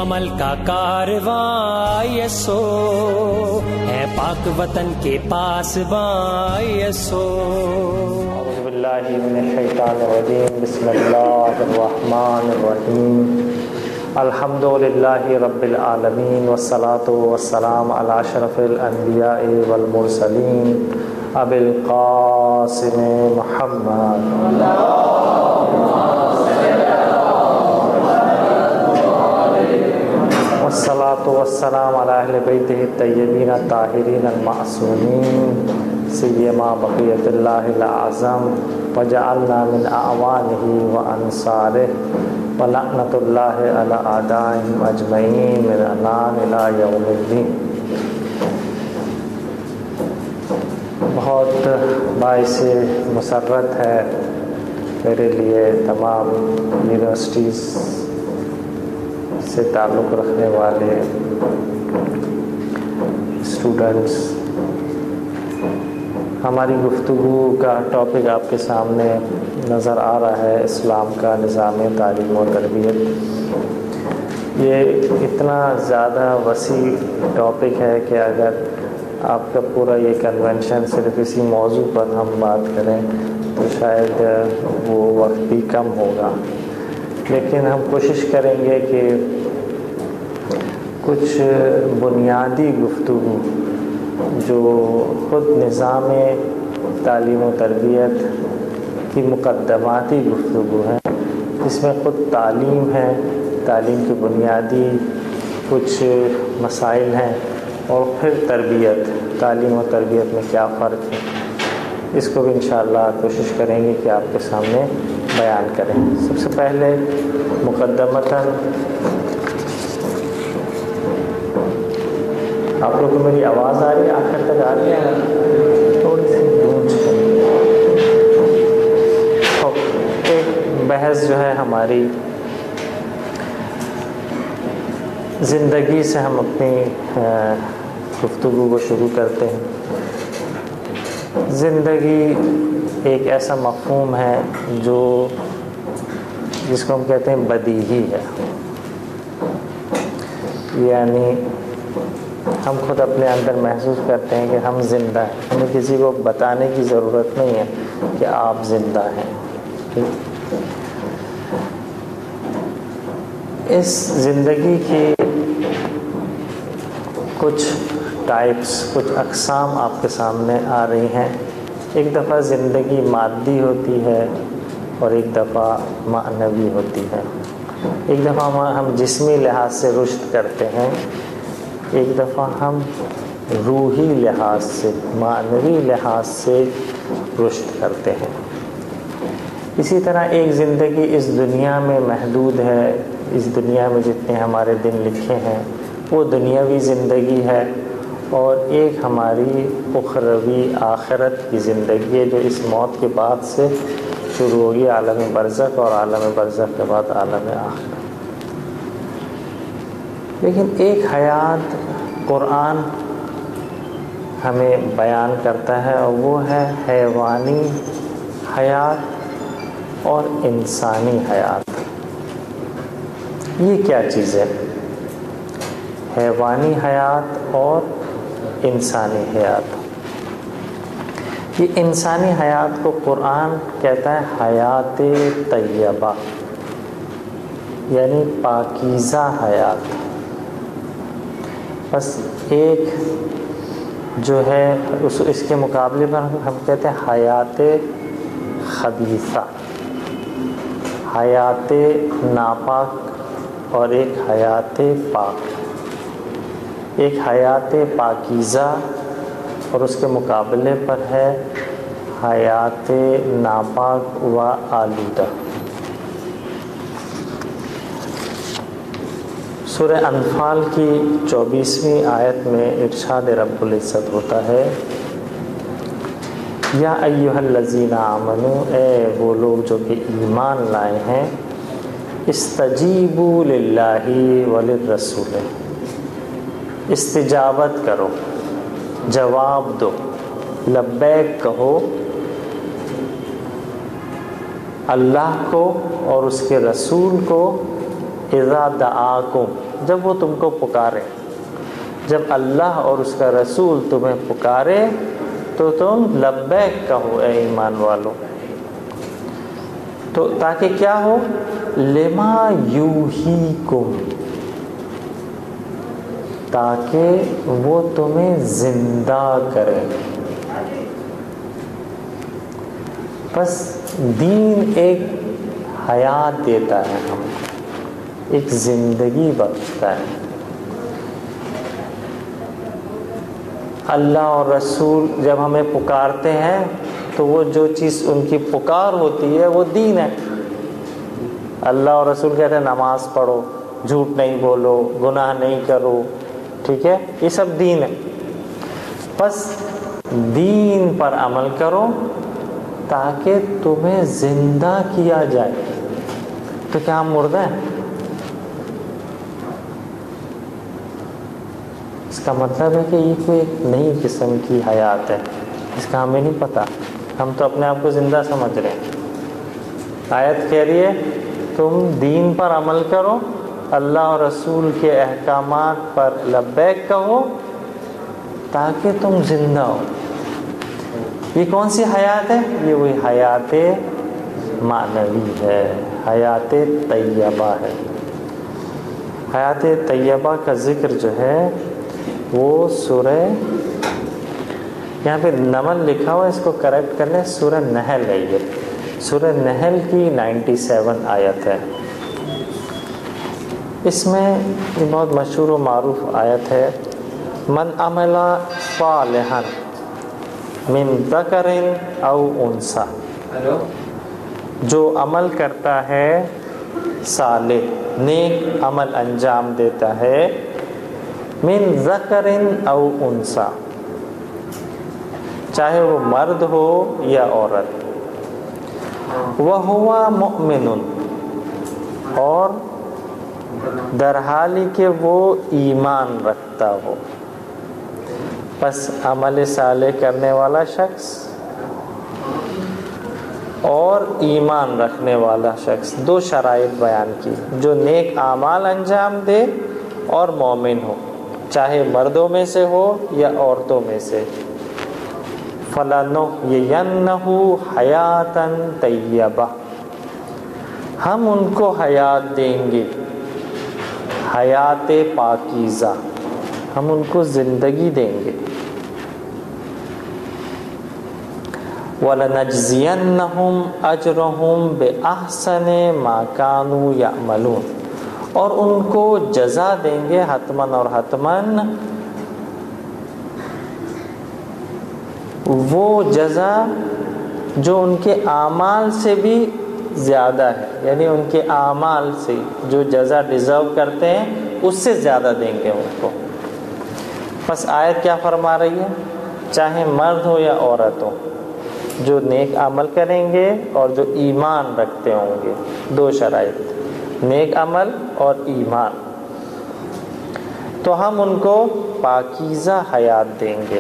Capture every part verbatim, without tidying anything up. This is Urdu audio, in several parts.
عمل کا کارواں یسو ہے پاک وطن کے پاس باں یسو. اعوذ باللہ من الشیطان الرجیم. بسم اللہ الرحمن الرحیم. الحمد للہ رب العالمین والصلاة والسلام علی اشرف الانبیاء والمرسلین ابی القاسم محمد والصلاة والسلام علی اہل بیتہ الطیبین الطاہرین المعصومین سیما بقیت اللہ العظم وجعلنا من اعوانہ وانصارہ ولعنۃ اللہ علی اعدائہم اجمعین من الان الی یوم الدین. بہت باعث مسرت ہے میرے لیے تمام یونیورسٹیز سے تعلق رکھنے والے اسٹوڈنٹس. ہماری گفتگو کا ٹاپک آپ کے سامنے نظر آ رہا ہے، اسلام کا نظام تعلیم و تربیت. یہ اتنا زیادہ وسیع ٹاپک ہے کہ اگر آپ کا پورا یہ کنونشن صرف اسی موضوع پر ہم بات کریں تو شاید وہ وقت بھی کم ہوگا، لیکن ہم کوشش کریں گے کہ کچھ بنیادی گفتگو جو خود نظام تعلیم و تربیت کی مقدماتی گفتگو ہے، جس میں خود تعلیم ہے، تعلیم کی بنیادی کچھ مسائل ہیں، اور پھر تربیت، تعلیم و تربیت میں کیا فرق ہے، اس کو بھی انشاءاللہ کوشش کریں گے کہ آپ کے سامنے بیان کریں. سب سے پہلے مقدمتاً آپ لوگوں کو میری آواز آ رہی ہے؟ آخر تک آ رہی ہے؟ تھوڑی سی گونج. ایک بحث جو ہے ہماری زندگی سے ہم اپنی گفتگو کو شروع کرتے ہیں. زندگی ایک ایسا مفہوم ہے جو جس کو ہم کہتے ہیں بدیہی ہے، یعنی ہم خود اپنے اندر محسوس کرتے ہیں کہ ہم زندہ ہیں، ہمیں کسی کو بتانے کی ضرورت نہیں ہے کہ آپ زندہ ہیں. اس زندگی کی کچھ ٹائپس، کچھ اقسام آپ کے سامنے آ رہی ہیں. ایک دفعہ زندگی مادی ہوتی ہے اور ایک دفعہ معنوی ہوتی ہے. ایک دفعہ ہم جسمی لحاظ سے رشد کرتے ہیں، ایک دفعہ ہم روحی لحاظ سے، معنوی لحاظ سے رشد کرتے ہیں. اسی طرح ایک زندگی اس دنیا میں محدود ہے، اس دنیا میں جتنے ہمارے دن لکھے ہیں وہ دنیاوی زندگی ہے، اور ایک ہماری اخروی آخرت کی زندگی ہے جو اس موت کے بعد سے شروع ہوگی، عالم برزخ، اور عالم برزخ کے بعد عالم آخرت. لیکن ایک حیات قرآن ہمیں بیان کرتا ہے، اور وہ ہے حیوانی حیات اور انسانی حیات. یہ کیا چیز ہے؟ حیوانی حیات اور انسانی حیات. یہ انسانی حیات کو قرآن کہتا ہے حیات طیبہ، یعنی پاکیزہ حیات. بس ایک جو ہے اس اس کے مقابلے پر ہم کہتے ہیں حیات خبیثہ، حیات ناپاک، اور ایک حیات پاک. ایک حیات پاکیزہ اور اس کے مقابلے پر ہے حیات ناپاک و آلودہ. سورہ انفال کی چوبیسویں آیت میں ارشاد رب العزت ہوتا ہے، یا ایھا الذین آمنوا، اے وہ لوگ جو کہ ایمان لائے ہیں، استجیبوا للہ وللرسول، استجابت کرو، جواب دو، لبیک کہو اللہ کو اور اس کے رسول کو، اذا دعاکم، جب وہ تم کو پکارے، جب اللہ اور اس کا رسول تمہیں پکارے تو تم لبیک کہو اے ایمان والو. تو تاکہ کیا ہو؟ لما یوحیکم، تاکہ وہ تمہیں زندہ کرے. بس دین ایک حیات دیتا ہے، ہم ایک زندگی بخشتا ہے. اللہ اور رسول جب ہمیں پکارتے ہیں تو وہ جو چیز ان کی پکار ہوتی ہے وہ دین ہے. اللہ اور رسول کہتے ہیں نماز پڑھو، جھوٹ نہیں بولو، گناہ نہیں کرو، ٹھیک ہے، یہ سب دین ہے. بس دین پر عمل کرو تاکہ تمہیں زندہ کیا جائے. تو کیا ہم مردہ ہیں؟ اس کا مطلب ہے کہ یہ کوئی ایک نئی قسم کی حیات ہے، اس کا ہمیں نہیں پتہ، ہم تو اپنے آپ کو زندہ سمجھ رہے ہیں. آیت کہہ رہی ہے تم دین پر عمل کرو، اللہ اور رسول کے احکامات پر لبیک کہو تاکہ تم زندہ ہو. یہ کون سی حیات ہے؟ یہ وہی حیات معنوی ہے، حیات طیبہ ہے. حیات طیبہ کا ذکر جو ہے وہ سورہ، یہاں پہ نمل لکھا ہوا، اس کو کریکٹ کر لیں، سورہ نحل ہے. یہ سورہ نحل کی نائنٹی سیون آیت ہے. اس میں یہ بہت مشہور و معروف آیت ہے، من عمل صالحا من ذکر او انثی، جو عمل کرتا ہے صالح، نیک عمل انجام دیتا ہے، من ذکر او انثی، چاہے وہ مرد ہو یا عورت، وَهُوَ مُؤْمِنٌ، اور در حالی کہ وہ ایمان رکھتا ہو. بس عمل صالح کرنے والا شخص اور ایمان رکھنے والا شخص، دو شرائط بیان کی، جو نیک اعمال انجام دے اور مومن ہو، چاہے مردوں میں سے ہو یا عورتوں میں سے. فَلَنُحْيِيَنَّهُ حَيَاتًا طَيِّبَةً، ہم ان کو حیات دیں گے، حیات پاکیزہ، ہم ان کو زندگی دیں گے. وَلَنَجْزِيَنَّهُمْ أَجْرَهُمْ بِأَحْسَنِ مَا كَانُوا يَعْمَلُونَ، اور ان کو جزا دیں گے حتماً اور حتماً وہ جزا جو ان کے اعمال سے بھی زیادہ ہے، یعنی ان کے اعمال سے جو جزا ڈیزرو کرتے ہیں اس سے زیادہ دیں گے ان کو. بس آیت کیا فرما رہی ہے؟ چاہے مرد ہو یا عورت ہو، جو نیک عمل کریں گے اور جو ایمان رکھتے ہوں گے، دو شرائط، نیک عمل اور ایمان، تو ہم ان کو پاکیزہ حیات دیں گے.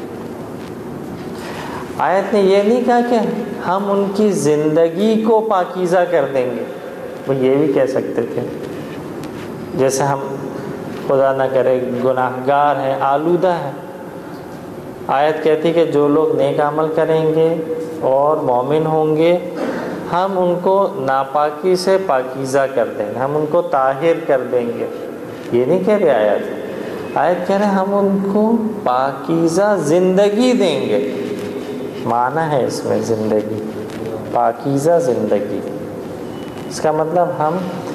آیت نے یہ نہیں کہا کہ ہم ان کی زندگی کو پاکیزہ کر دیں گے. وہ یہ بھی کہہ سکتے تھے، جیسے ہم خدا نہ کرے گناہ گار ہیں، آلودہ ہیں. آیت کہتی کہ جو لوگ نیک عمل کریں گے اور مومن ہوں گے، ہم ان کو ناپاکی سے پاکیزہ کر دیں گے، ہم ان کو طاہر کر دیں گے. یہ نہیں کہہ رہے آیت، آیت کہہ رہے ہم ان کو پاکیزہ زندگی دیں گے. معنی ہے اس میں زندگی، پاکیزہ زندگی. اس کا مطلب ہم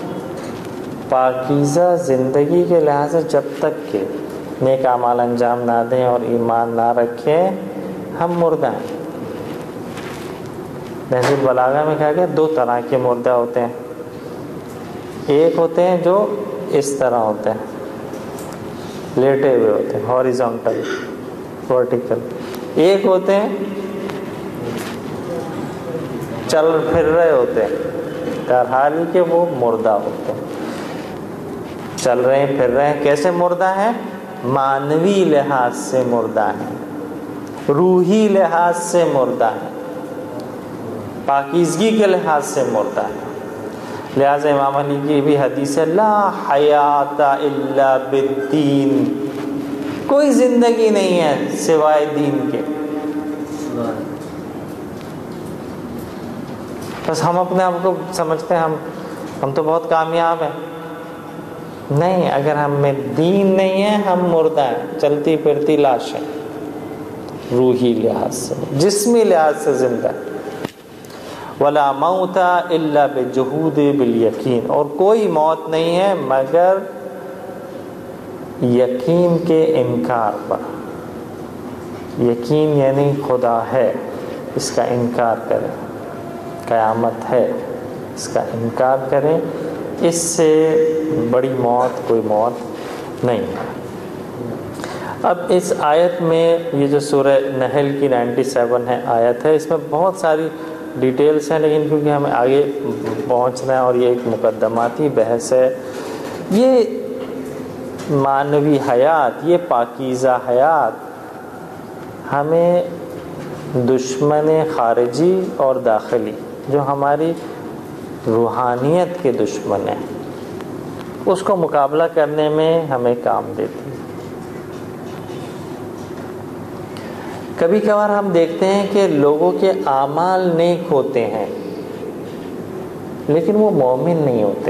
پاکیزہ زندگی کے لحاظ سے جب تک کہ نیک اعمال انجام نہ دیں اور ایمان نہ رکھیں، ہم مردہ ہیں. نہج البلاغہ میں کہا گیا دو طرح کے مردہ ہوتے ہیں. ایک ہوتے ہیں جو اس طرح ہوتے ہیں، لیٹے ہوئے ہوتے ہیں، ہاریزونٹل، ورٹیکل. ایک ہوتے ہیں چل پھر رہے ہوتے ہیں، در حال کہ وہ مردہ ہوتے ہیں. چل رہے ہیں، پھر رہے ہیں. کیسے مردہ ہیں؟ معنوی لحاظ سے مردہ ہیں، روحی لحاظ سے مردہ ہیں، پاکیزگی کے لحاظ سے مردہ ہیں. لہٰذا امام علی کی بھی حدیث ہے لا حیات الا بالدین، کوئی زندگی نہیں ہے سوائے دین کے۔ بس ہم اپنے آپ کو سمجھتے ہیں ہم ہم تو بہت کامیاب ہیں، نہیں، اگر ہم میں دین نہیں ہے ہم مردہ ہیں، چلتی پھرتی لاش ہیں، روحی لحاظ سے، جسمی لحاظ سے زندہ ہے۔ ولا موت الا بجحود بالیقین، اور کوئی موت نہیں ہے مگر یقین کے انکار پر۔ یقین یعنی خدا ہے، اس کا انکار کریں، قیامت ہے، اس کا انکار کریں، اس سے بڑی موت کوئی موت نہیں ہے۔ اب اس آیت میں یہ جو سورہ نحل کی نائنٹی سیون ہے آیت ہے، اس میں بہت ساری ڈیٹیلز ہیں، لیکن کیونکہ ہمیں آگے پہنچنا ہے اور یہ ایک مقدماتی بحث ہے، یہ معنوی حیات، یہ پاکیزہ حیات ہمیں دشمن خارجی اور داخلی جو ہماری روحانیت کے دشمن ہیں اس کو مقابلہ کرنے میں ہمیں کام دیتی ہے۔ کبھی کبھار ہم دیکھتے ہیں کہ لوگوں کے اعمال نیک ہوتے ہیں لیکن وہ مومن نہیں ہوتے،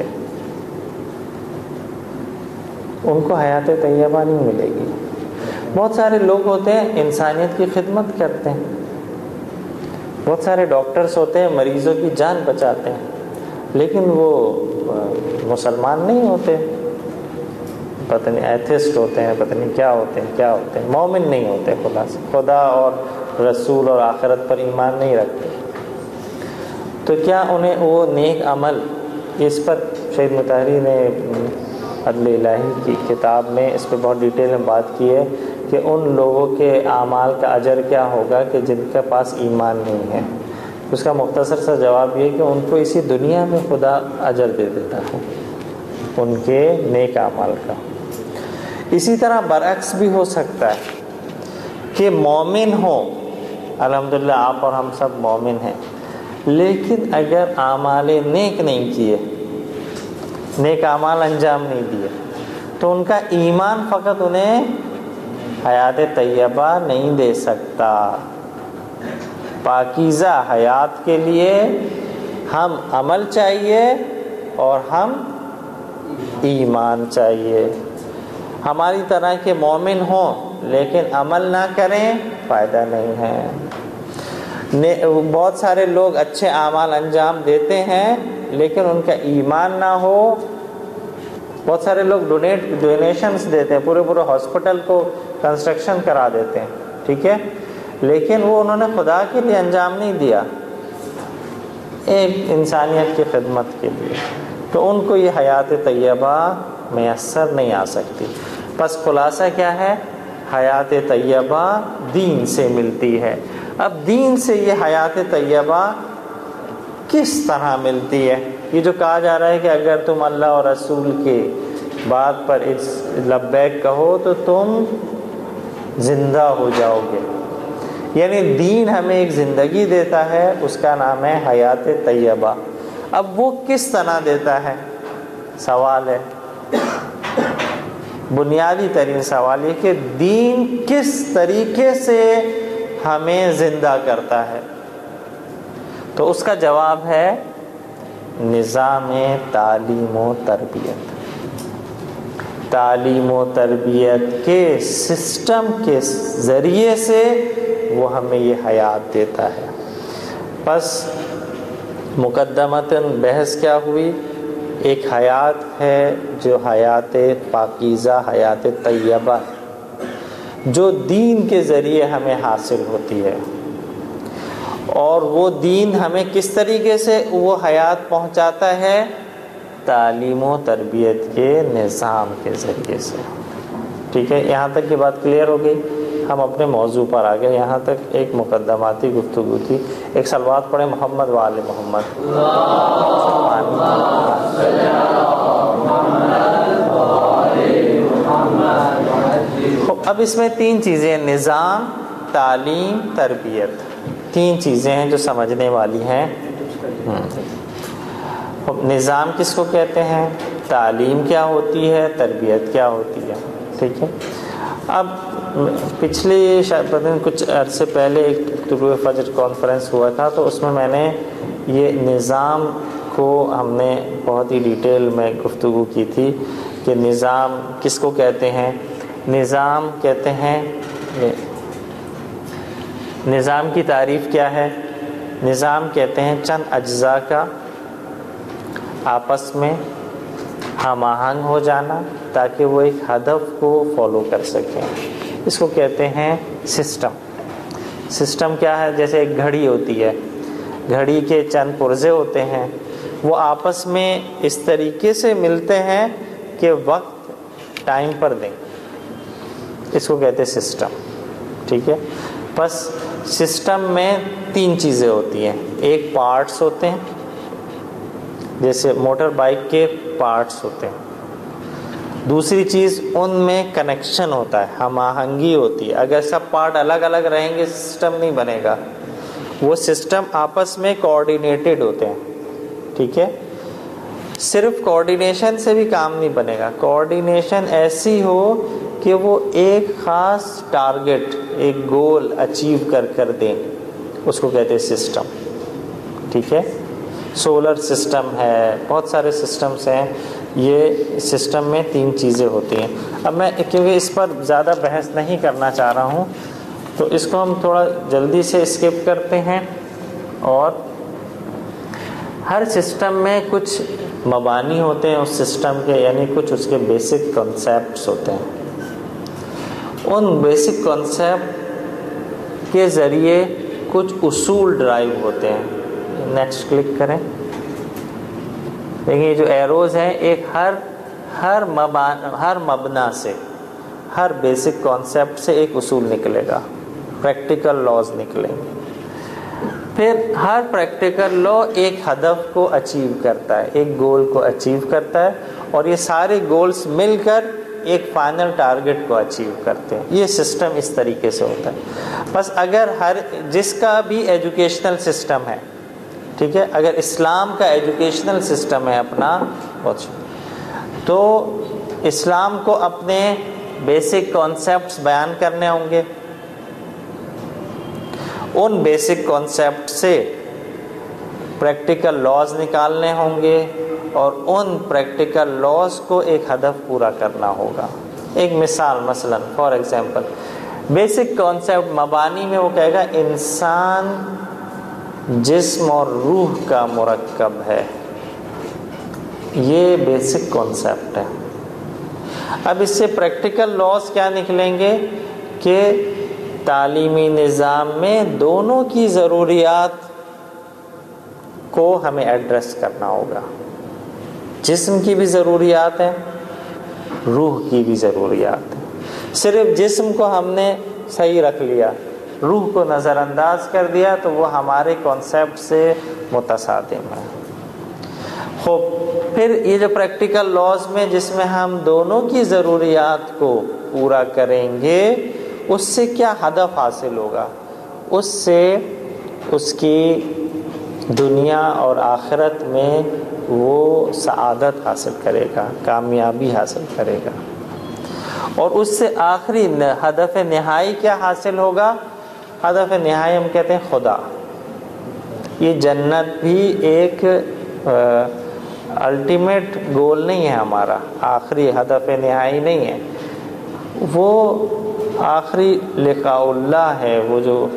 ان کو حیات طیبہ نہیں ملے گی۔ بہت سارے لوگ ہوتے ہیں انسانیت کی خدمت کرتے ہیں، بہت سارے ڈاکٹرز ہوتے ہیں مریضوں کی جان بچاتے ہیں، لیکن وہ مسلمان نہیں ہوتے، پتہ نہیں ایتھسٹ ہوتے ہیں، پتہ نہیں کیا ہوتے ہیں کیا ہوتے ہیں مومن نہیں ہوتے، خدا سے خدا اور رسول اور آخرت پر ایمان نہیں رکھتے۔ تو کیا انہیں وہ نیک عمل، اس پر شہید مطہری نے عدل الہی کی کتاب میں اس پہ بہت ڈیٹیل میں بات کی ہے کہ ان لوگوں کے اعمال کا اجر کیا ہوگا کہ جن کے پاس ایمان نہیں ہے۔ اس کا مختصر سا جواب یہ کہ ان کو اسی دنیا میں خدا اجر دے دیتا ہے ان کے نیک اعمال کا۔ اسی طرح برعکس بھی ہو سکتا ہے کہ مومن ہو، الحمدللہ آپ اور ہم سب مومن ہیں، لیکن اگر اعمال نیک نہیں کیے، نیک اعمال انجام نہیں دیے، تو ان کا ایمان فقط انہیں حیات طیبہ نہیں دے سکتا۔ پاکیزہ حیات کے لیے ہم عمل چاہیے اور ہم ایمان چاہیے۔ ہماری طرح کے مومن ہوں لیکن عمل نہ کریں، فائدہ نہیں ہے۔ بہت سارے لوگ اچھے اعمال انجام دیتے ہیں لیکن ان کا ایمان نہ ہو۔ بہت سارے لوگ ڈونیٹ ڈونیشنز دیتے ہیں، پورے پورے ہاسپٹل کو کنسٹرکشن کرا دیتے ہیں، ٹھیک ہے، لیکن وہ انہوں نے خدا کے لیے انجام نہیں دیا، ایک انسانیت کی خدمت کے لیے، تو ان کو یہ حیات طیبہ میسر نہیں آ سکتی۔ پس خلاصہ کیا ہے؟ حیات طیبہ دین سے ملتی ہے۔ اب دین سے یہ حیات طیبہ کس طرح ملتی ہے؟ یہ جو کہا جا رہا ہے کہ اگر تم اللہ اور رسول کے بات پر اس لبیک کہو تو تم زندہ ہو جاؤ گے، یعنی دین ہمیں ایک زندگی دیتا ہے، اس کا نام ہے حیات طیبہ۔ اب وہ کس طرح دیتا ہے؟ سوال ہے، بنیادی ترین سوال یہ کہ دین کس طریقے سے ہمیں زندہ کرتا ہے؟ تو اس کا جواب ہے نظام تعلیم و تربیت۔ تعلیم و تربیت کے سسٹم کے ذریعے سے وہ ہمیں یہ حیات دیتا ہے۔ بس مقدمتاً بحث کیا ہوئی؟ ایک حیات ہے جو حیات پاکیزہ، حیات طیبہ، جو دین کے ذریعے ہمیں حاصل ہوتی ہے، اور وہ دین ہمیں کس طریقے سے وہ حیات پہنچاتا ہے؟ تعلیم و تربیت کے نظام کے ذریعے سے۔ ٹھیک ہے، یہاں تک کی بات کلیئر ہو گئی؟ ہم اپنے موضوع پر آ گئے۔ یہاں تک ایک مقدماتی گفتگو تھی۔ ایک صلوات پڑھیں محمد و آل محمد۔ اب اس میں تین چیزیں، نظام، تعلیم، تربیت، تین چیزیں ہیں جو سمجھنے والی ہیں۔ نظام کس کو کہتے ہیں، تعلیم کیا ہوتی ہے، تربیت کیا ہوتی ہے. ٹھیک ہے. اب پچھلی شاید کچھ عرصے پہلے ایک طلوع فجر کانفرنس ہوا تھا، تو اس میں میں نے یہ نظام کو ہم نے بہت ہی ڈیٹیل میں گفتگو کی تھی کہ نظام کس کو کہتے ہیں. نظام کہتے ہیں، نظام کی تعریف کیا ہے؟ نظام کہتے ہیں چند اجزاء کا آپس میں ہم آہنگ ہو جانا تاکہ وہ ایک ہدف کو فالو کر سکیں. اس کو کہتے ہیں سسٹم. سسٹم کیا ہے؟ جیسے ایک گھڑی ہوتی ہے، گھڑی کے چند پرزے ہوتے ہیں، وہ آپس میں اس طریقے سے ملتے ہیں کہ وقت ٹائم پر دیں. اس کو کہتے ہیں سسٹم. ٹھیک ہے. بس سسٹم میں تین چیزیں ہوتی ہیں. ایک پارٹس ہوتے ہیں، جیسے موٹر بائک کے پارٹس ہوتے ہیں. دوسری چیز ان میں کنیکشن ہوتا ہے، ہم آہنگی ہوتی ہے. اگر سب پارٹ الگ الگ رہیں گے سسٹم نہیں بنے گا. وہ سسٹم آپس میں کوآرڈینیٹڈ ہوتے ہیں. ٹھیک ہے. صرف کوآرڈینیشن سے بھی کام نہیں بنے گا. کوآرڈینیشن ایسی ہو کہ وہ ایک خاص ٹارگٹ، ایک گول اچیو کر کر دیں، اس کو کہتے ہیں سسٹم. ٹھیک ہے. سولر سسٹم ہے، بہت سارے سسٹمز ہیں. یہ سسٹم میں تین چیزیں ہوتی ہیں. اب میں کیونکہ اس پر زیادہ بحث نہیں کرنا چاہ رہا ہوں تو اس کو ہم تھوڑا جلدی سے اسکپ کرتے ہیں. اور ہر سسٹم میں کچھ مبانی ہوتے ہیں اس سسٹم کے، یعنی کچھ اس کے بیسک کنسیپٹس ہوتے ہیں. ان بیسک کنسیپٹ کے ذریعے کچھ اصول ڈرائیو ہوتے ہیں. نیکسٹ کلک کریں. دیکھیں جو ایروز ہیں، ایک ہر ہر مبان ہر مبنا سے، ہر بیسک کانسیپٹ سے ایک اصول نکلے گا، پریکٹیکل لاز نکلیں گے. پھر ہر پریکٹیکل لا ایک ہدف کو اچیو کرتا ہے، ایک گول کو اچیو کرتا ہے، اور یہ سارے گولز مل کر ایک فائنل ٹارگٹ کو اچیو کرتے ہیں. یہ سسٹم اس طریقے سے ہوتا ہے. بس اگر ہر جس کا بھی ایجوکیشنل سسٹم ہے، ٹھیک ہے، اگر اسلام کا ایجوکیشنل سسٹم ہے اپنا، تو اسلام کو اپنے بیسک کانسیپٹس بیان کرنے ہوں گے. ان بیسک کانسیپٹ سے پریکٹیکل لاز نکالنے ہوں گے، اور ان پریکٹیکل لاز کو ایک ہدف پورا کرنا ہوگا. ایک مثال، مثلا فار ایگزامپل بیسک کانسیپٹ مبانی میں وہ کہے گا انسان جسم اور روح کا مرکب ہے. یہ بیسک کانسیپٹ ہے. اب اس سے پریکٹیکل لاز کیا نکلیں گے کہ تعلیمی نظام میں دونوں کی ضروریات کو ہمیں ایڈریس کرنا ہوگا. جسم کی بھی ضروریات ہیں، روح کی بھی ضروریات ہیں. صرف جسم کو ہم نے صحیح رکھ لیا، روح کو نظر انداز کر دیا تو وہ ہمارے کانسیپٹ سے متصادم ہے. خوب، پھر یہ جو پریکٹیکل لاز میں جس میں ہم دونوں کی ضروریات کو پورا کریں گے، اس سے کیا ہدف حاصل ہوگا؟ اس سے اس کی دنیا اور آخرت میں وہ سعادت حاصل کرے گا، کامیابی حاصل کرے گا. اور اس سے آخری ہدف نہائی کیا حاصل ہوگا؟ ہدف نہائی ہم کہتے ہیں خدا. یہ جنت بھی ایک الٹیمیٹ گول نہیں ہے ہمارا، آخری ہدف نہائی نہیں ہے. وہ آخری لقاء اللہ ہے، وہ جو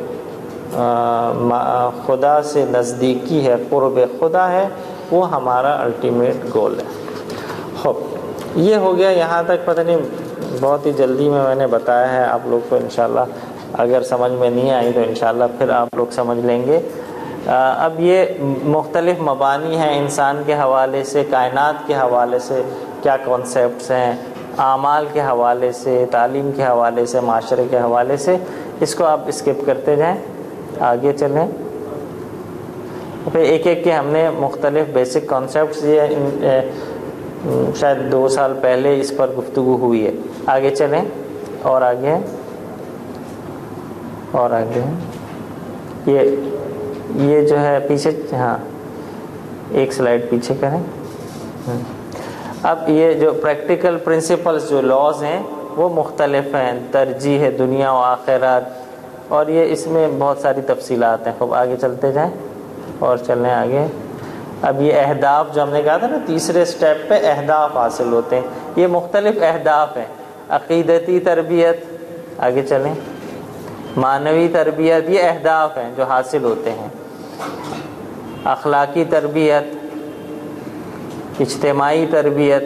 خدا سے نزدیکی ہے، قرب خدا ہے، وہ ہمارا الٹیمیٹ گول ہے. خب یہ ہو گیا یہاں تک. پتہ نہیں بہت ہی جلدی میں میں نے بتایا ہے آپ لوگ کو. انشاءاللہ اگر سمجھ میں نہیں آئی تو انشاءاللہ پھر آپ لوگ سمجھ لیں گے. اب یہ مختلف مبانی ہیں انسان کے حوالے سے، کائنات کے حوالے سے کیا کانسیپٹس ہیں، اعمال کے حوالے سے، تعلیم کے حوالے سے، معاشرے کے حوالے سے. اس کو آپ اسکپ کرتے جائیں، آگے چلیں. پھر ایک ایک کے ہم نے مختلف بیسک کانسیپٹس یہ شاید دو سال پہلے اس پر گفتگو ہوئی ہے. آگے چلیں، اور آگے اور آگے یہ یہ جو ہے پیچھے، ہاں ایک سلائڈ پیچھے کریں. اب یہ جو پریکٹیکل پرنسپلز جو لاز ہیں وہ مختلف ہیں، ترجیح ہے دنیا و آخرت، اور یہ اس میں بہت ساری تفصیلات ہیں. خوب آگے چلتے جائیں اور چلیں آگے. اب یہ اہداف جو ہم نے کہا تھا نا تیسرے سٹیپ پہ اہداف حاصل ہوتے ہیں، یہ مختلف اہداف ہیں. عقیدتی تربیت، آگے چلیں، معنوی تربیت، یہ اہداف ہیں جو حاصل ہوتے ہیں. اخلاقی تربیت، اجتماعی تربیت،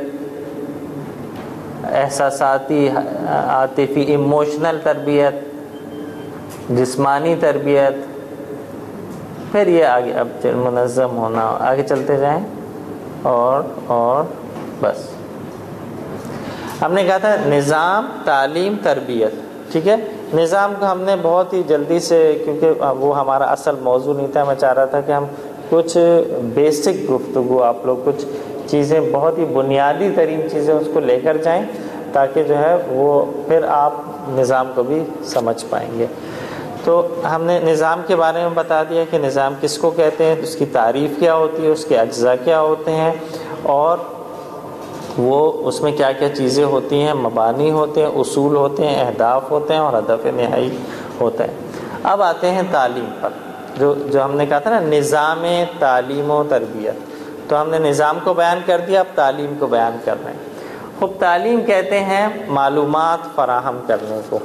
احساساتی عاطفی ایموشنل تربیت، جسمانی تربیت، پھر یہ آگے اب منظم ہونا. آگے چلتے جائیں اور اور بس. ہم نے کہا تھا نظام، تعلیم، تربیت. ٹھیک ہے، نظام کو ہم نے بہت ہی جلدی سے، کیونکہ وہ ہمارا اصل موضوع نہیں تھا، میں چاہ رہا تھا کہ ہم کچھ بیسک گفتگو، آپ لوگ کچھ چیزیں بہت ہی بنیادی ترین چیزیں اس کو لے کر جائیں تاکہ جو ہے وہ پھر آپ نظام کو بھی سمجھ پائیں گے. تو ہم نے نظام کے بارے میں بتا دیا کہ نظام کس کو کہتے ہیں، اس کی تعریف کیا ہوتی ہے، اس کے اجزاء کیا ہوتے ہیں، اور وہ اس میں کیا کیا چیزیں ہوتی ہیں، مبانی ہوتے ہیں، اصول ہوتے ہیں، اہداف ہوتے ہیں اور ہدف نہائی ہوتا ہے. اب آتے ہیں تعلیم پر، جو جو ہم نے کہا تھا نا نظام تعلیم و تربیت. تو ہم نے نظام کو بیان کر دیا، اب تعلیم کو بیان کر رہے ہیں. خب تعلیم کہتے ہیں معلومات فراہم کرنے کو.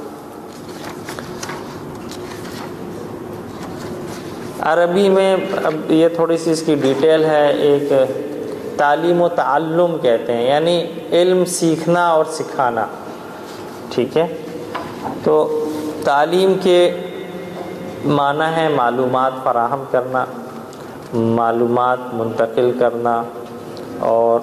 عربی میں اب یہ تھوڑی سی اس کی ڈیٹیل ہے. ایک تعلیم و تعلم کہتے ہیں، یعنی علم سیکھنا اور سکھانا. ٹھیک ہے، تو تعلیم کے معنی ہے معلومات فراہم کرنا، معلومات منتقل کرنا. اور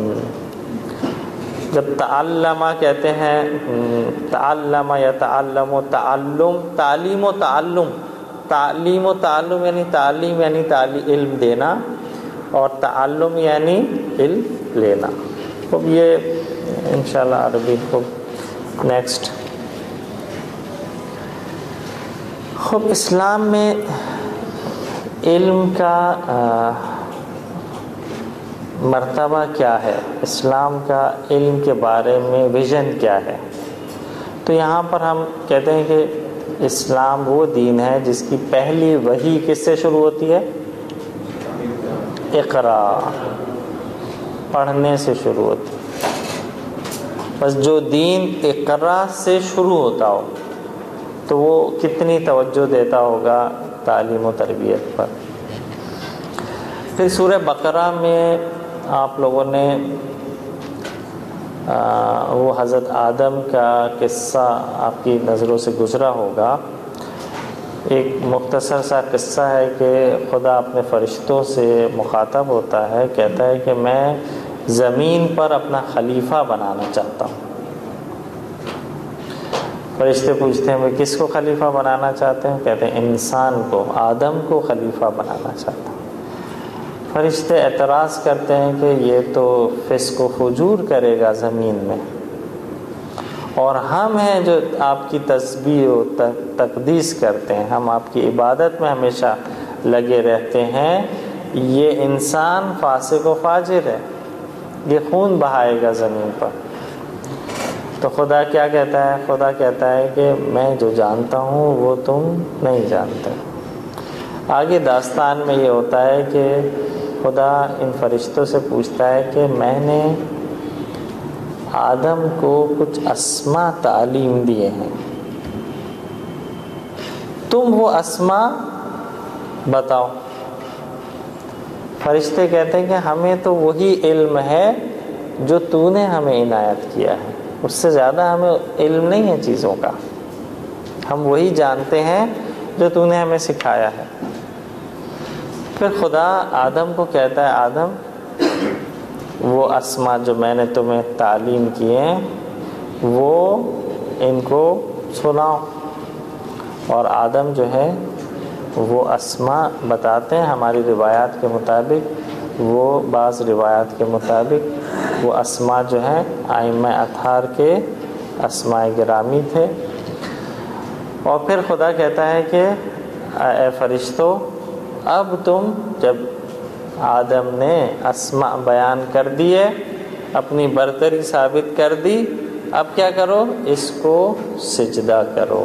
جب تعلم کہتے ہیں، تعلم یا تعلم و تعلم، تعلیم و تعلم، تعلیم و تعلم یعنی تعلیم یعنی تعلیم علم دینا، اور تعلم یعنی علم لینا. اب یہ انشاءاللہ عربی کو نیکسٹ. خب اسلام میں علم کا مرتبہ کیا ہے، اسلام کا علم کے بارے میں ویژن کیا ہے. تو یہاں پر ہم کہتے ہیں کہ اسلام وہ دین ہے جس کی پہلی وحی کس سے شروع ہوتی ہے؟ اقرا، پڑھنے سے شروع ہوتی ہے. بس جو دین اقرا سے شروع ہوتا ہو تو وہ کتنی توجہ دیتا ہوگا تعلیم و تربیت پر. پھر سورہ بقرہ میں آپ لوگوں نے آ, وہ حضرت آدم کا قصہ آپ کی نظروں سے گزرا ہوگا. ایک مختصر سا قصہ ہے کہ خدا اپنے فرشتوں سے مخاطب ہوتا ہے، کہتا ہے کہ میں زمین پر اپنا خلیفہ بنانا چاہتا ہوں. فرشتے پوچھتے ہیں وہ کس کو خلیفہ بنانا چاہتے ہیں؟ کہتے ہیں انسان کو، آدم کو خلیفہ بنانا چاہتا ہوں. فرشتے اعتراض کرتے ہیں کہ یہ تو فسق و فجور کرے گا زمین میں، اور ہم ہیں جو آپ کی تسبیح و تقدیس کرتے ہیں، ہم آپ کی عبادت میں ہمیشہ لگے رہتے ہیں. یہ انسان فاسق و فاجر ہے، یہ خون بہائے گا زمین پر. تو خدا کیا کہتا ہے؟ خدا کہتا ہے کہ میں جو جانتا ہوں وہ تم نہیں جانتے. آگے داستان میں یہ ہوتا ہے کہ خدا ان فرشتوں سے پوچھتا ہے کہ میں نے آدم کو کچھ اسما تعلیم دیے ہیں، تم وہ اسما بتاؤ. فرشتے کہتے ہیں کہ ہمیں تو وہی علم ہے جو تو نے ہمیں عنایت کیا ہے، اس سے زیادہ ہمیں علم نہیں ہے چیزوں کا، ہم وہی جانتے ہیں جو تو نے ہمیں سکھایا ہے. پھر خدا آدم کو کہتا ہے آدم وہ اسما جو میں نے تمہیں تعلیم کیے ہیں وہ ان کو سناؤ. اور آدم جو ہے وہ اسما بتاتے ہیں. ہماری روایات کے مطابق، وہ بعض روایات کے مطابق وہ اسما جو ہیں ائمہ اطہار کے اسماء گرامی تھے. اور پھر خدا کہتا ہے کہ اے فرشتوں، اب تم جب آدم نے اسماء بیان کر دیے، اپنی برتری ثابت کر دی، اب کیا کرو؟ اس کو سجدہ کرو۔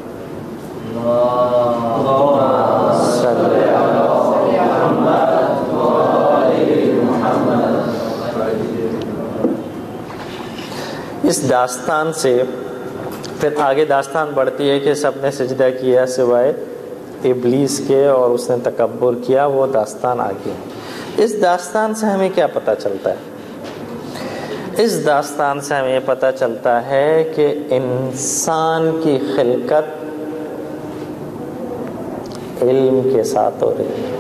اس داستان سے پھر آگے داستان بڑھتی ہے کہ سب نے سجدہ کیا سوائے ابلیس کے، اور اس نے تکبر کیا، وہ داستان آگے۔ اس داستان سے ہمیں کیا پتہ چلتا ہے؟ اس داستان سے ہمیں پتہ چلتا ہے کہ انسان کی خلقت علم کے ساتھ ہو رہی ہے۔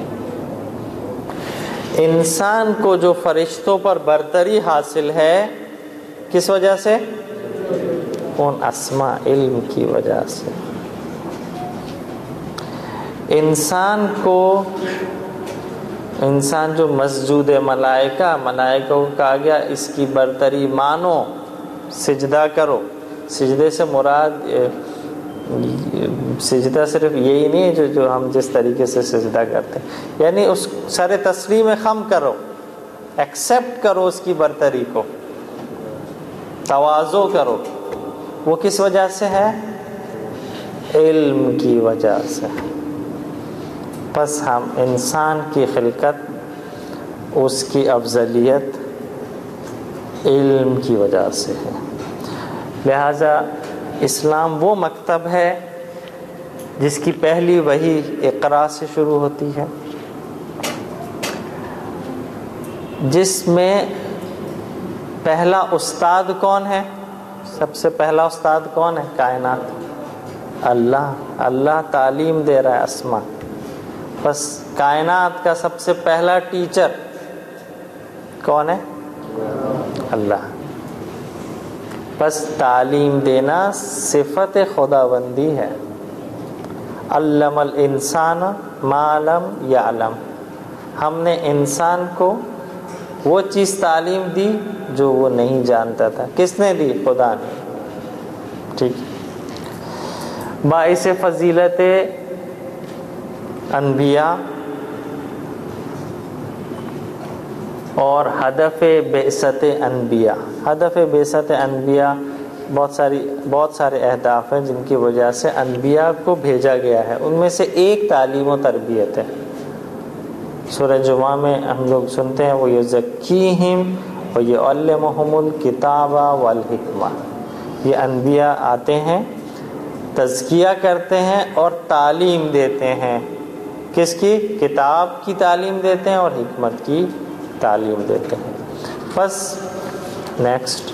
انسان کو جو فرشتوں پر برتری حاصل ہے کس وجہ سے؟ ان اسماء علم کی وجہ سے۔ انسان کو انسان جو مسجود ملائکہ ملائکہ کو کہا گیا اس کی برتری مانو، سجدہ کرو۔ سجدے سے مراد سجدہ صرف یہی نہیں ہے جو جو ہم جس طریقے سے سجدہ کرتے ہیں، یعنی اس سر تسلیم خم کرو، ایکسیپٹ کرو اس کی برتری کو، تواضع کرو۔ وہ کس وجہ سے ہے؟ علم کی وجہ سے۔ بس ہم انسان کی خلقت، اس کی افضلیت علم کی وجہ سے ہے۔ لہذا اسلام وہ مکتب ہے جس کی پہلی وحی اقرا سے شروع ہوتی ہے، جس میں پہلا استاد کون ہے؟ سب سے پہلا استاد کون ہے؟ کائنات، اللہ۔ اللہ تعلیم دے رہا ہے اسماء۔ بس کائنات کا سب سے پہلا ٹیچر کون ہے؟ اللہ۔ بس تعلیم دینا صفت خداوندی ہے۔ علم الانسان ما لم یعلم، ہم نے انسان کو وہ چیز تعلیم دی جو وہ نہیں جانتا تھا۔ کس نے دی؟ خدا نے۔ ٹھیک۔ باعث فضیلت انبیاء اور ہدف بعثت انبیاء۔ ہدف بعثت انبیاء بہت ساری بہت سارے اہداف ہیں جن کی وجہ سے انبیاء کو بھیجا گیا ہے، ان میں سے ایک تعلیم و تربیت ہے۔ سورہ جمعہ میں ہم لوگ سنتے ہیں وہ یزکیہم ویعلمہم الکتاب والحکمہ، یہ انبیاء آتے ہیں، تزکیہ کرتے ہیں اور تعلیم دیتے ہیں۔ کس کی؟ کتاب کی تعلیم دیتے ہیں اور حکمت کی تعلیم دیتے ہیں۔ بس نیکسٹ،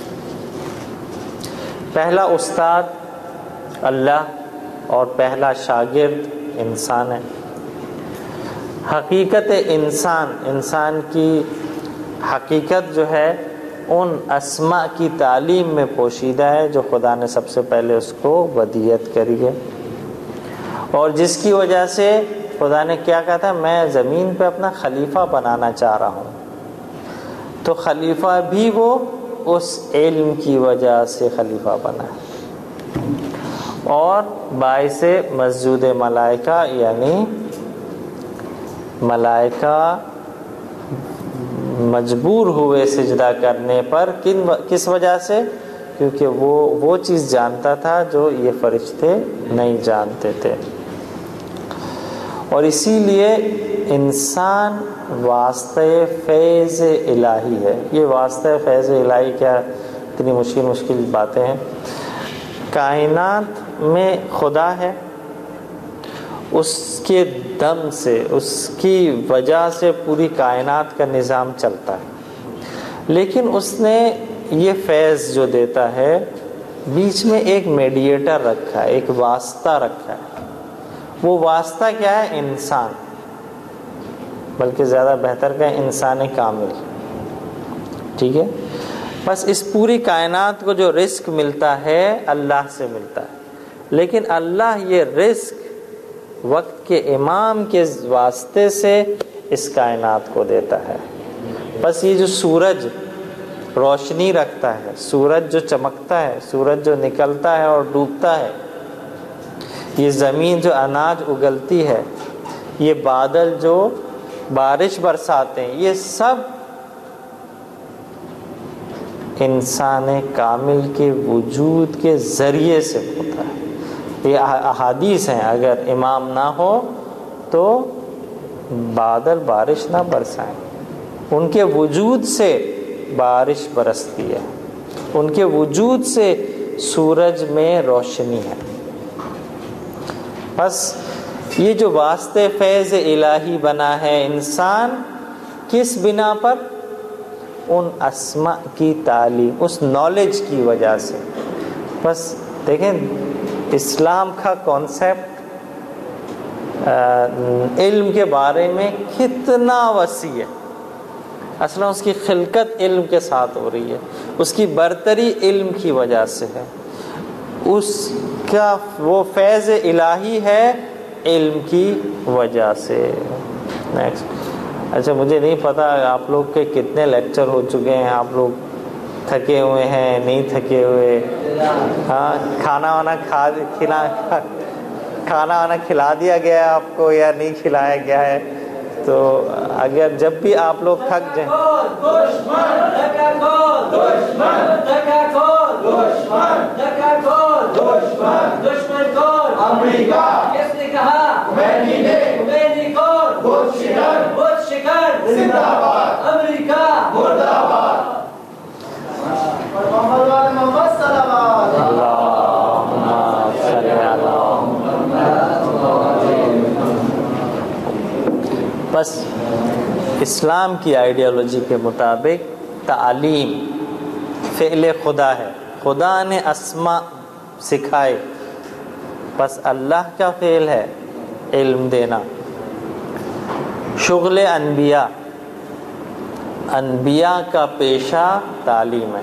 پہلا استاد اللہ اور پہلا شاگرد انسان ہے۔ حقیقت انسان، انسان کی حقیقت جو ہے ان اسماء کی تعلیم میں پوشیدہ ہے جو خدا نے سب سے پہلے اس کو ودیت کری ہے، اور جس کی وجہ سے خدا نے کیا کہا تھا؟ میں زمین پہ اپنا خلیفہ بنانا چاہ رہا ہوں۔ تو خلیفہ بھی وہ اس علم کی وجہ سے خلیفہ بنا ہے، اور باعث مسجود ملائکہ، یعنی ملائکہ مجبور ہوئے سجدہ کرنے پر، کن کس وجہ سے؟ کیونکہ وہ وہ چیز جانتا تھا جو یہ فرشتے نہیں جانتے تھے۔ اور اسی لیے انسان واسطہ فیض الہی ہے۔ یہ واسطہ فیض الہی کیا؟ اتنی مشکل مشکل باتیں ہیں۔ کائنات میں خدا ہے، اس کے دم سے، اس کی وجہ سے پوری کائنات کا نظام چلتا ہے، لیکن اس نے یہ فیض جو دیتا ہے بیچ میں ایک میڈیٹر رکھا ہے، ایک واسطہ رکھا ہے۔ وہ واسطہ کیا ہے؟ انسان، بلکہ زیادہ بہتر کہ انسان کامل۔ ٹھیک ہے۔ بس اس پوری کائنات کو جو رزق ملتا ہے اللہ سے ملتا ہے، لیکن اللہ یہ رزق وقت کے امام کے واسطے سے اس کائنات کو دیتا ہے۔ بس یہ جو سورج روشنی رکھتا ہے، سورج جو چمکتا ہے، سورج جو نکلتا ہے اور ڈوبتا ہے، یہ زمین جو اناج اگلتی ہے، یہ بادل جو بارش برساتے ہیں، یہ سب انسان کامل کے وجود کے ذریعے سے ہوتا ہے۔ یہ احادیث ہیں، اگر امام نہ ہو تو بادل بارش نہ برسائیں، ان کے وجود سے بارش برستی ہے، ان کے وجود سے سورج میں روشنی ہے۔ بس یہ جو واسطے فیض الہی بنا ہے انسان، کس بنا پر؟ ان اسماء کی تعلیم، اس نالج کی وجہ سے۔ بس دیکھیں اسلام کا کانسیپٹ علم کے بارے میں کتنا وسیع ہے۔ اصلا اس کی خلقت علم کے ساتھ ہو رہی ہے، اس کی برتری علم کی وجہ سے ہے، اس کا وہ فیض الہی ہے علم کی وجہ سے۔ نیکسٹ۔ اچھا مجھے نہیں پتا آپ لوگ کے کتنے لیکچر ہو چکے ہیں، آپ لوگ تھکے ہوئے ہیں نہیں تھکے ہوئے؟ ہاں، کھانا وانا کھا کھلا کھانا وانا کھلا دیا گیا ہے آپ کو یا نہیں کھلایا گیا ہے؟ تو اگر جب بھی آپ لوگ تھک جائیں، بس اسلام کی آئیڈیالوجی کے مطابق تعلیم فعل خدا ہے، خدا نے اسماء سکھائے، بس اللہ کا فعل ہے علم دینا۔ شغل انبیاء، انبیاء کا پیشہ تعلیم ہے،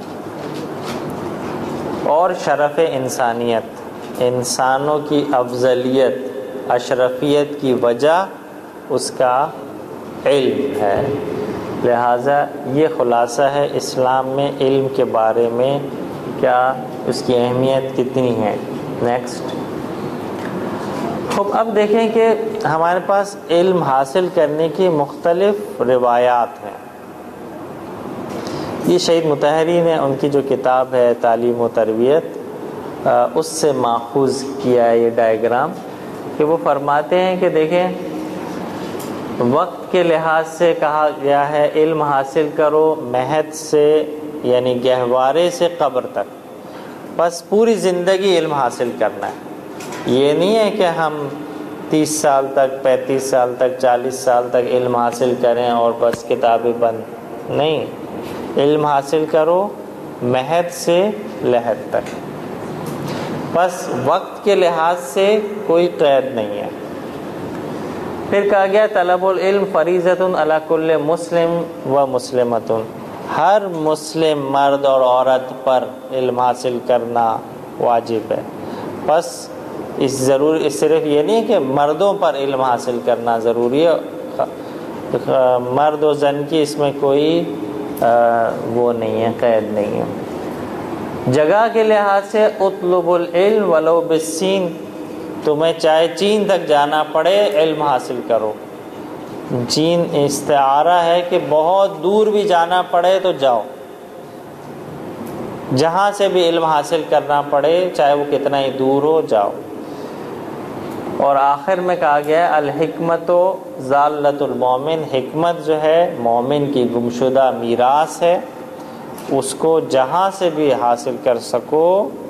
اور شرف انسانیت، انسانوں کی افضلیت اشرفیت کی وجہ اس کا علم ہے۔ لہٰذا یہ خلاصہ ہے اسلام میں علم کے بارے میں، کیا اس کی اہمیت کتنی ہے۔ نیکسٹ۔ خب اب دیکھیں کہ ہمارے پاس علم حاصل کرنے کی مختلف روایات ہیں۔ یہ شہید مطہری نے ان کی جو کتاب ہے تعلیم و تربیت، اس سے ماخوذ کیا ہے یہ ڈائیگرام، کہ وہ فرماتے ہیں کہ دیکھیں وقت کے لحاظ سے کہا گیا ہے علم حاصل کرو مہد سے یعنی گہوارے سے قبر تک، بس پوری زندگی علم حاصل کرنا ہے۔ یہ نہیں ہے کہ ہم تیس سال تک، پینتیس سال تک، چالیس سال تک علم حاصل کریں اور بس کتابیں بند، نہیں، علم حاصل کرو مہد سے لحد تک، بس وقت کے لحاظ سے کوئی قید نہیں ہے۔ پھر کہا گیا طلب العلم فریضۃ علی کل مسلم و مسلمۃ، ہر مسلم مرد اور عورت پر علم حاصل کرنا واجب ہے۔ بس اس ضرور اس صرف یہ نہیں کہ مردوں پر علم حاصل کرنا ضروری ہے، مرد و زن کی اس میں کوئی وہ نہیں ہے، قید نہیں ہے۔ جگہ کے لحاظ سے اطلب العلم ولو بالسین، تمہیں چاہے چین تک جانا پڑے علم حاصل کرو۔ چین استعارہ ہے کہ بہت دور بھی جانا پڑے تو جاؤ، جہاں سے بھی علم حاصل کرنا پڑے چاہے وہ کتنا ہی دور ہو جاؤ۔ اور آخر میں کہا گیا ہے الحکمت و ضالۃ المومن، حکمت جو ہے مومن کی گمشدہ میراث ہے، اس کو جہاں سے بھی حاصل کر سکو،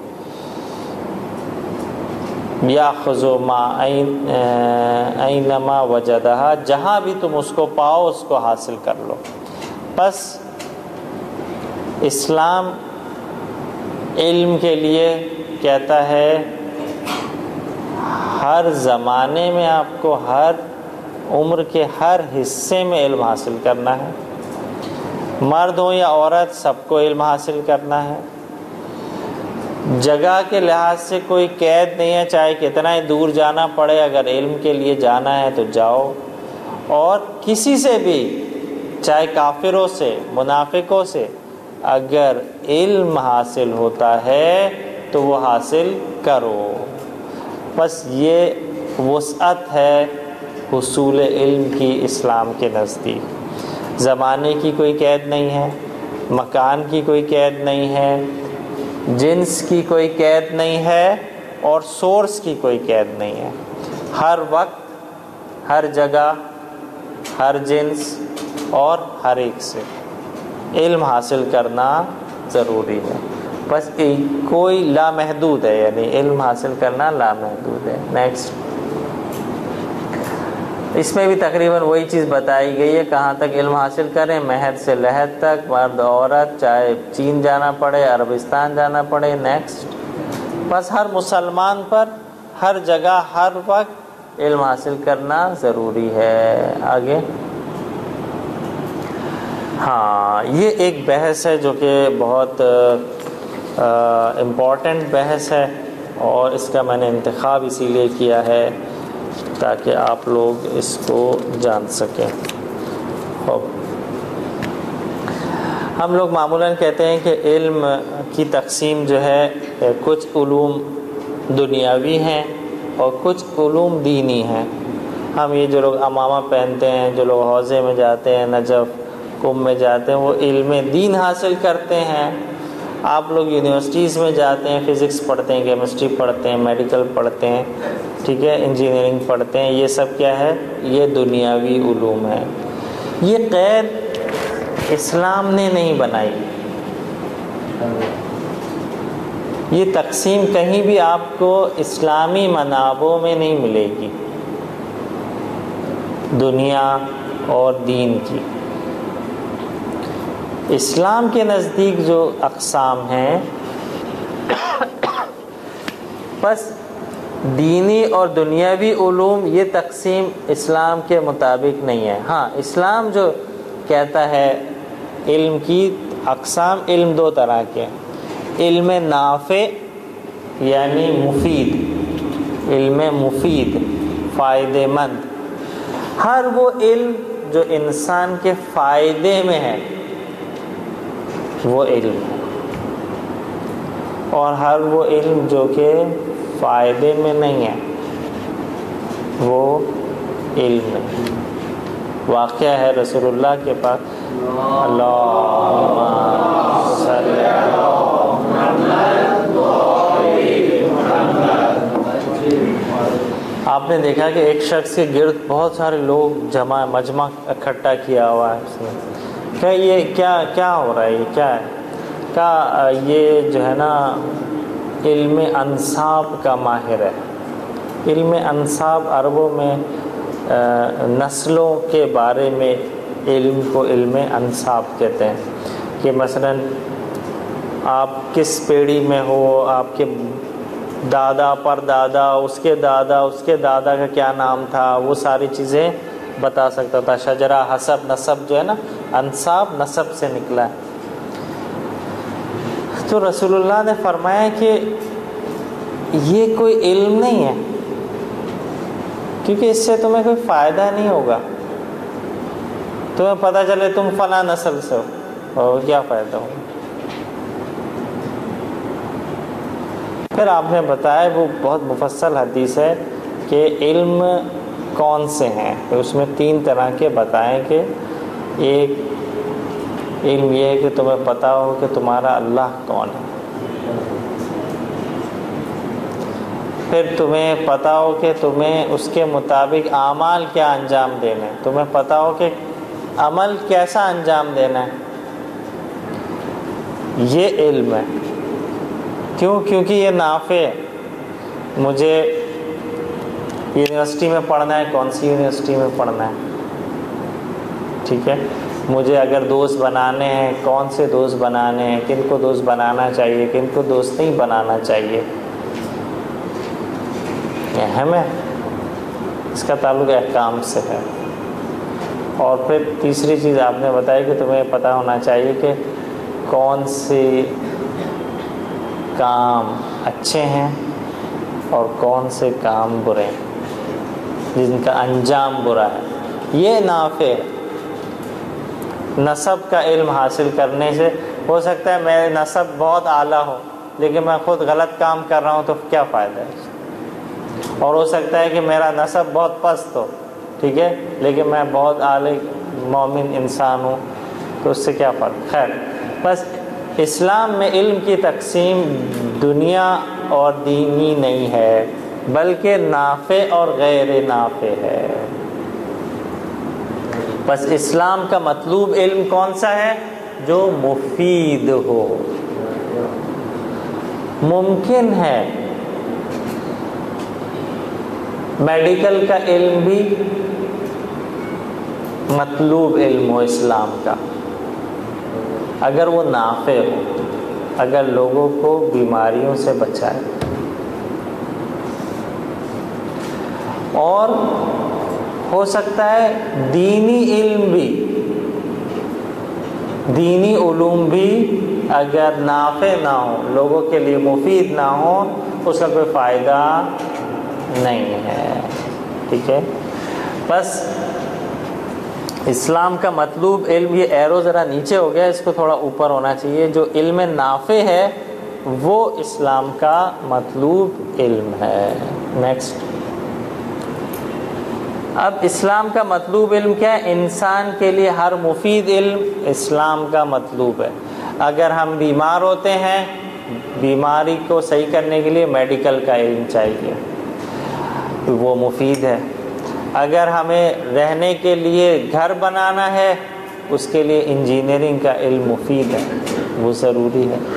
یاخذ ما اینما وجدہا، جہاں بھی تم اس کو پاؤ اس کو حاصل کر لو۔ بس اسلام علم کے لیے کہتا ہے ہر زمانے میں آپ کو ہر عمر کے ہر حصے میں علم حاصل کرنا ہے، مرد ہو یا عورت سب کو علم حاصل کرنا ہے۔ جگہ کے لحاظ سے کوئی قید نہیں ہے، چاہے کتنا ہی دور جانا پڑے، اگر علم کے لیے جانا ہے تو جاؤ۔ اور کسی سے بھی، چاہے کافروں سے، منافقوں سے، اگر علم حاصل ہوتا ہے تو وہ حاصل کرو۔ بس یہ وسعت ہے حصول علم کی اسلام کے نزدیک۔ زمانے کی کوئی قید نہیں ہے، مکان کی کوئی قید نہیں ہے، جنس کی کوئی قید نہیں ہے، اور سورس کی کوئی قید نہیں ہے۔ ہر وقت، ہر جگہ، ہر جنس اور ہر ایک سے علم حاصل کرنا ضروری ہے۔ بس کوئی لامحدود ہے، یعنی علم حاصل کرنا لامحدود ہے۔ نیکسٹ، اس میں بھی تقریباً وہی چیز بتائی گئی ہے، کہاں تک علم حاصل کریں، مہد سے لحد تک، مرد عورت، چاہے چین جانا پڑے، عربستان جانا پڑے۔ نیکسٹ، بس ہر مسلمان پر ہر جگہ ہر وقت علم حاصل کرنا ضروری ہے۔ آگے، ہاں یہ ایک بحث ہے جو کہ بہت امپورٹنٹ بحث ہے، اور اس کا میں نے انتخاب اسی لیے کیا ہے تاکہ آپ لوگ اس کو جان سکیں۔ ہم لوگ معمولاً کہتے ہیں کہ علم کی تقسیم جو ہے کچھ علوم دنیاوی ہیں اور کچھ علوم دینی ہیں۔ ہم یہ جو لوگ امامہ پہنتے ہیں، جو لوگ حوضے میں جاتے ہیں، نجف کم میں جاتے ہیں، وہ علم دین حاصل کرتے ہیں۔ آپ لوگ یونیورسٹیز میں جاتے ہیں، فزکس پڑھتے ہیں، کیمسٹری پڑھتے ہیں، میڈیکل پڑھتے ہیں، ٹھیک ہے، انجینئرنگ پڑھتے ہیں، یہ سب کیا ہے؟ یہ دنیاوی علوم ہے۔ یہ قید اسلام نے نہیں بنائی، یہ تقسیم کہیں بھی آپ کو اسلامی منابعوں میں نہیں ملے گی، دنیا اور دین کی۔ اسلام کے نزدیک جو اقسام ہیں، بس دینی اور دنیاوی علوم، یہ تقسیم اسلام کے مطابق نہیں ہے۔ ہاں اسلام جو کہتا ہے علم کی اقسام، علم دو طرح کے ہیں، علم نافع یعنی مفید، علم مفید فائدہ مند، ہر وہ علم جو انسان کے فائدے میں ہے وہ علم ہے، اور ہر وہ علم جو کہ فائدے میں نہیں ہے وہ علم نہیں۔ واقعہ ہے رسول اللہ کے پاس، اللہم صلی آپ نے دیکھا کہ ایک شخص کے گرد بہت سارے لوگ جمع مجمع اکٹھا کیا ہوا ہے، اس نے کہا یہ کیا کیا ہو رہا ہے، یہ کیا ہے؟ کہا یہ جو ہے نا علم انساب کا ماہر ہے۔ علم انساب عربوں میں نسلوں کے بارے میں علم کو علم انساب کہتے ہیں، کہ مثلاً آپ کس پیڑھی میں ہو، آپ کے دادا پر دادا، اس کے دادا، اس کے دادا کا کیا نام تھا، وہ ساری چیزیں بتا سکتا تھا۔ شجرہ حسب نسب جو ہے نا، انساب نسب سے نکلا ہے۔ تو رسول اللہ نے فرمایا کہ یہ کوئی علم نہیں ہے، کیونکہ اس سے تمہیں کوئی فائدہ نہیں ہوگا۔ تمہیں پتہ چلے تم فلاں نسل سے ہو، اور کیا فائدہ ہوگا؟ پھر آپ نے بتایا، وہ بہت مفصل حدیث ہے کہ علم کون سے ہیں، اس میں تین طرح کے بتائیں کہ ایک علم یہ ہے کہ تمہیں پتہ ہو کہ تمہارا اللہ کون ہے، پھر تمہیں پتہ ہو کہ تمہیں اس کے مطابق اعمال کیا انجام دینا ہے، تمہیں پتہ ہو کہ عمل کیسا انجام دینا ہے، یہ علم ہے۔ کیوں؟ کیونکہ یہ نافع ہے۔ مجھے یونیورسٹی میں پڑھنا ہے، کون سی یونیورسٹی میں پڑھنا ہے، ٹھیک ہے، مجھے اگر دوست بنانے ہیں، کون سے دوست بنانے ہیں، کن کو دوست بنانا چاہیے، کن کو دوست نہیں بنانا چاہیے، یہ اہم ہے، اس کا تعلق احکام سے ہے۔ اور پھر تیسری چیز آپ نے بتائی کہ تمہیں پتہ ہونا چاہیے کہ کون سی کام اچھے ہیں اور کون سے کام برے ہیں جن کا انجام برا ہے، یہ نافع ہے۔ نسب کا علم حاصل کرنے سے ہو سکتا ہے میرے نسب بہت اعلیٰ ہو لیکن میں خود غلط کام کر رہا ہوں، تو کیا فائدہ ہے؟ اور ہو سکتا ہے کہ میرا نسب بہت پست ہو ٹھیک ہے، لیکن میں بہت اعلی مومن انسان ہوں، تو اس سے کیا فرق؟ خیر، بس اسلام میں علم کی تقسیم دنیا اور دینی نہیں ہے، بلکہ نافع اور غیر نافع ہے۔ بس اسلام کا مطلوب علم کون سا ہے؟ جو مفید ہو۔ ممکن ہے میڈیکل کا علم بھی مطلوب علم ہو اسلام کا، اگر وہ نافع ہو، اگر لوگوں کو بیماریوں سے بچائے۔ اور ہو سکتا ہے دینی علم بھی، دینی علوم بھی اگر نافع نہ ہو، لوگوں کے لیے مفید نہ ہو، اس کا کوئی فائدہ نہیں ہے، ٹھیک ہے۔ بس اسلام کا مطلوب علم، یہ ایرو ذرا نیچے ہو گیا، اس کو تھوڑا اوپر ہونا چاہیے، جو علم نافع ہے وہ اسلام کا مطلوب علم ہے۔ نیکسٹ، اب اسلام کا مطلوب علم کیا ہے؟ انسان کے لیے ہر مفید علم اسلام کا مطلوب ہے۔ اگر ہم بیمار ہوتے ہیں، بیماری کو صحیح کرنے کے لیے میڈیکل کا علم چاہیے، وہ مفید ہے۔ اگر ہمیں رہنے کے لیے گھر بنانا ہے، اس کے لیے انجینئرنگ کا علم مفید ہے، وہ ضروری ہے۔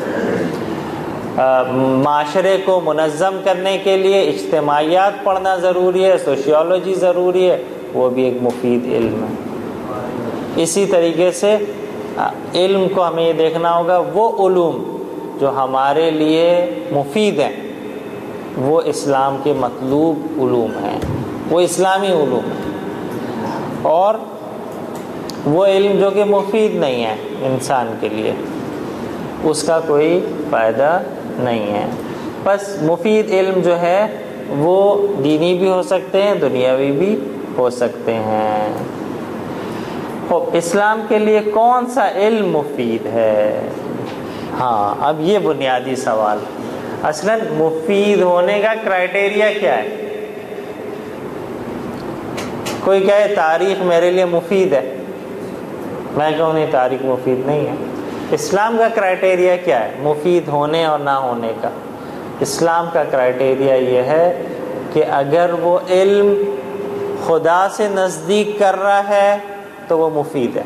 معاشرے کو منظم کرنے کے لیے اجتماعیات پڑھنا ضروری ہے، سوشیولوجی ضروری ہے، وہ بھی ایک مفید علم ہے۔ اسی طریقے سے علم کو ہمیں یہ دیکھنا ہوگا، وہ علوم جو ہمارے لیے مفید ہیں وہ اسلام کے مطلوب علوم ہیں، وہ اسلامی علوم ہیں، اور وہ علم جو کہ مفید نہیں ہے انسان کے لیے، اس کا کوئی فائدہ نہیں ہے۔ بس مفید علم جو ہے وہ دینی بھی ہو سکتے ہیں، دنیاوی بھی ہو سکتے ہیں۔ اسلام کے لیے کون سا علم مفید ہے؟ ہاں، اب یہ بنیادی سوال، اصلاً مفید ہونے کا کرائٹیریا کیا ہے؟ کوئی کہے تاریخ میرے لیے مفید ہے، میں کہوں نہیں، تاریخ مفید نہیں ہے۔ اسلام کا کرائٹیریا کیا ہے مفید ہونے اور نہ ہونے کا؟ اسلام کا کرائٹیریا یہ ہے کہ اگر وہ علم خدا سے نزدیک کر رہا ہے تو وہ مفید ہے۔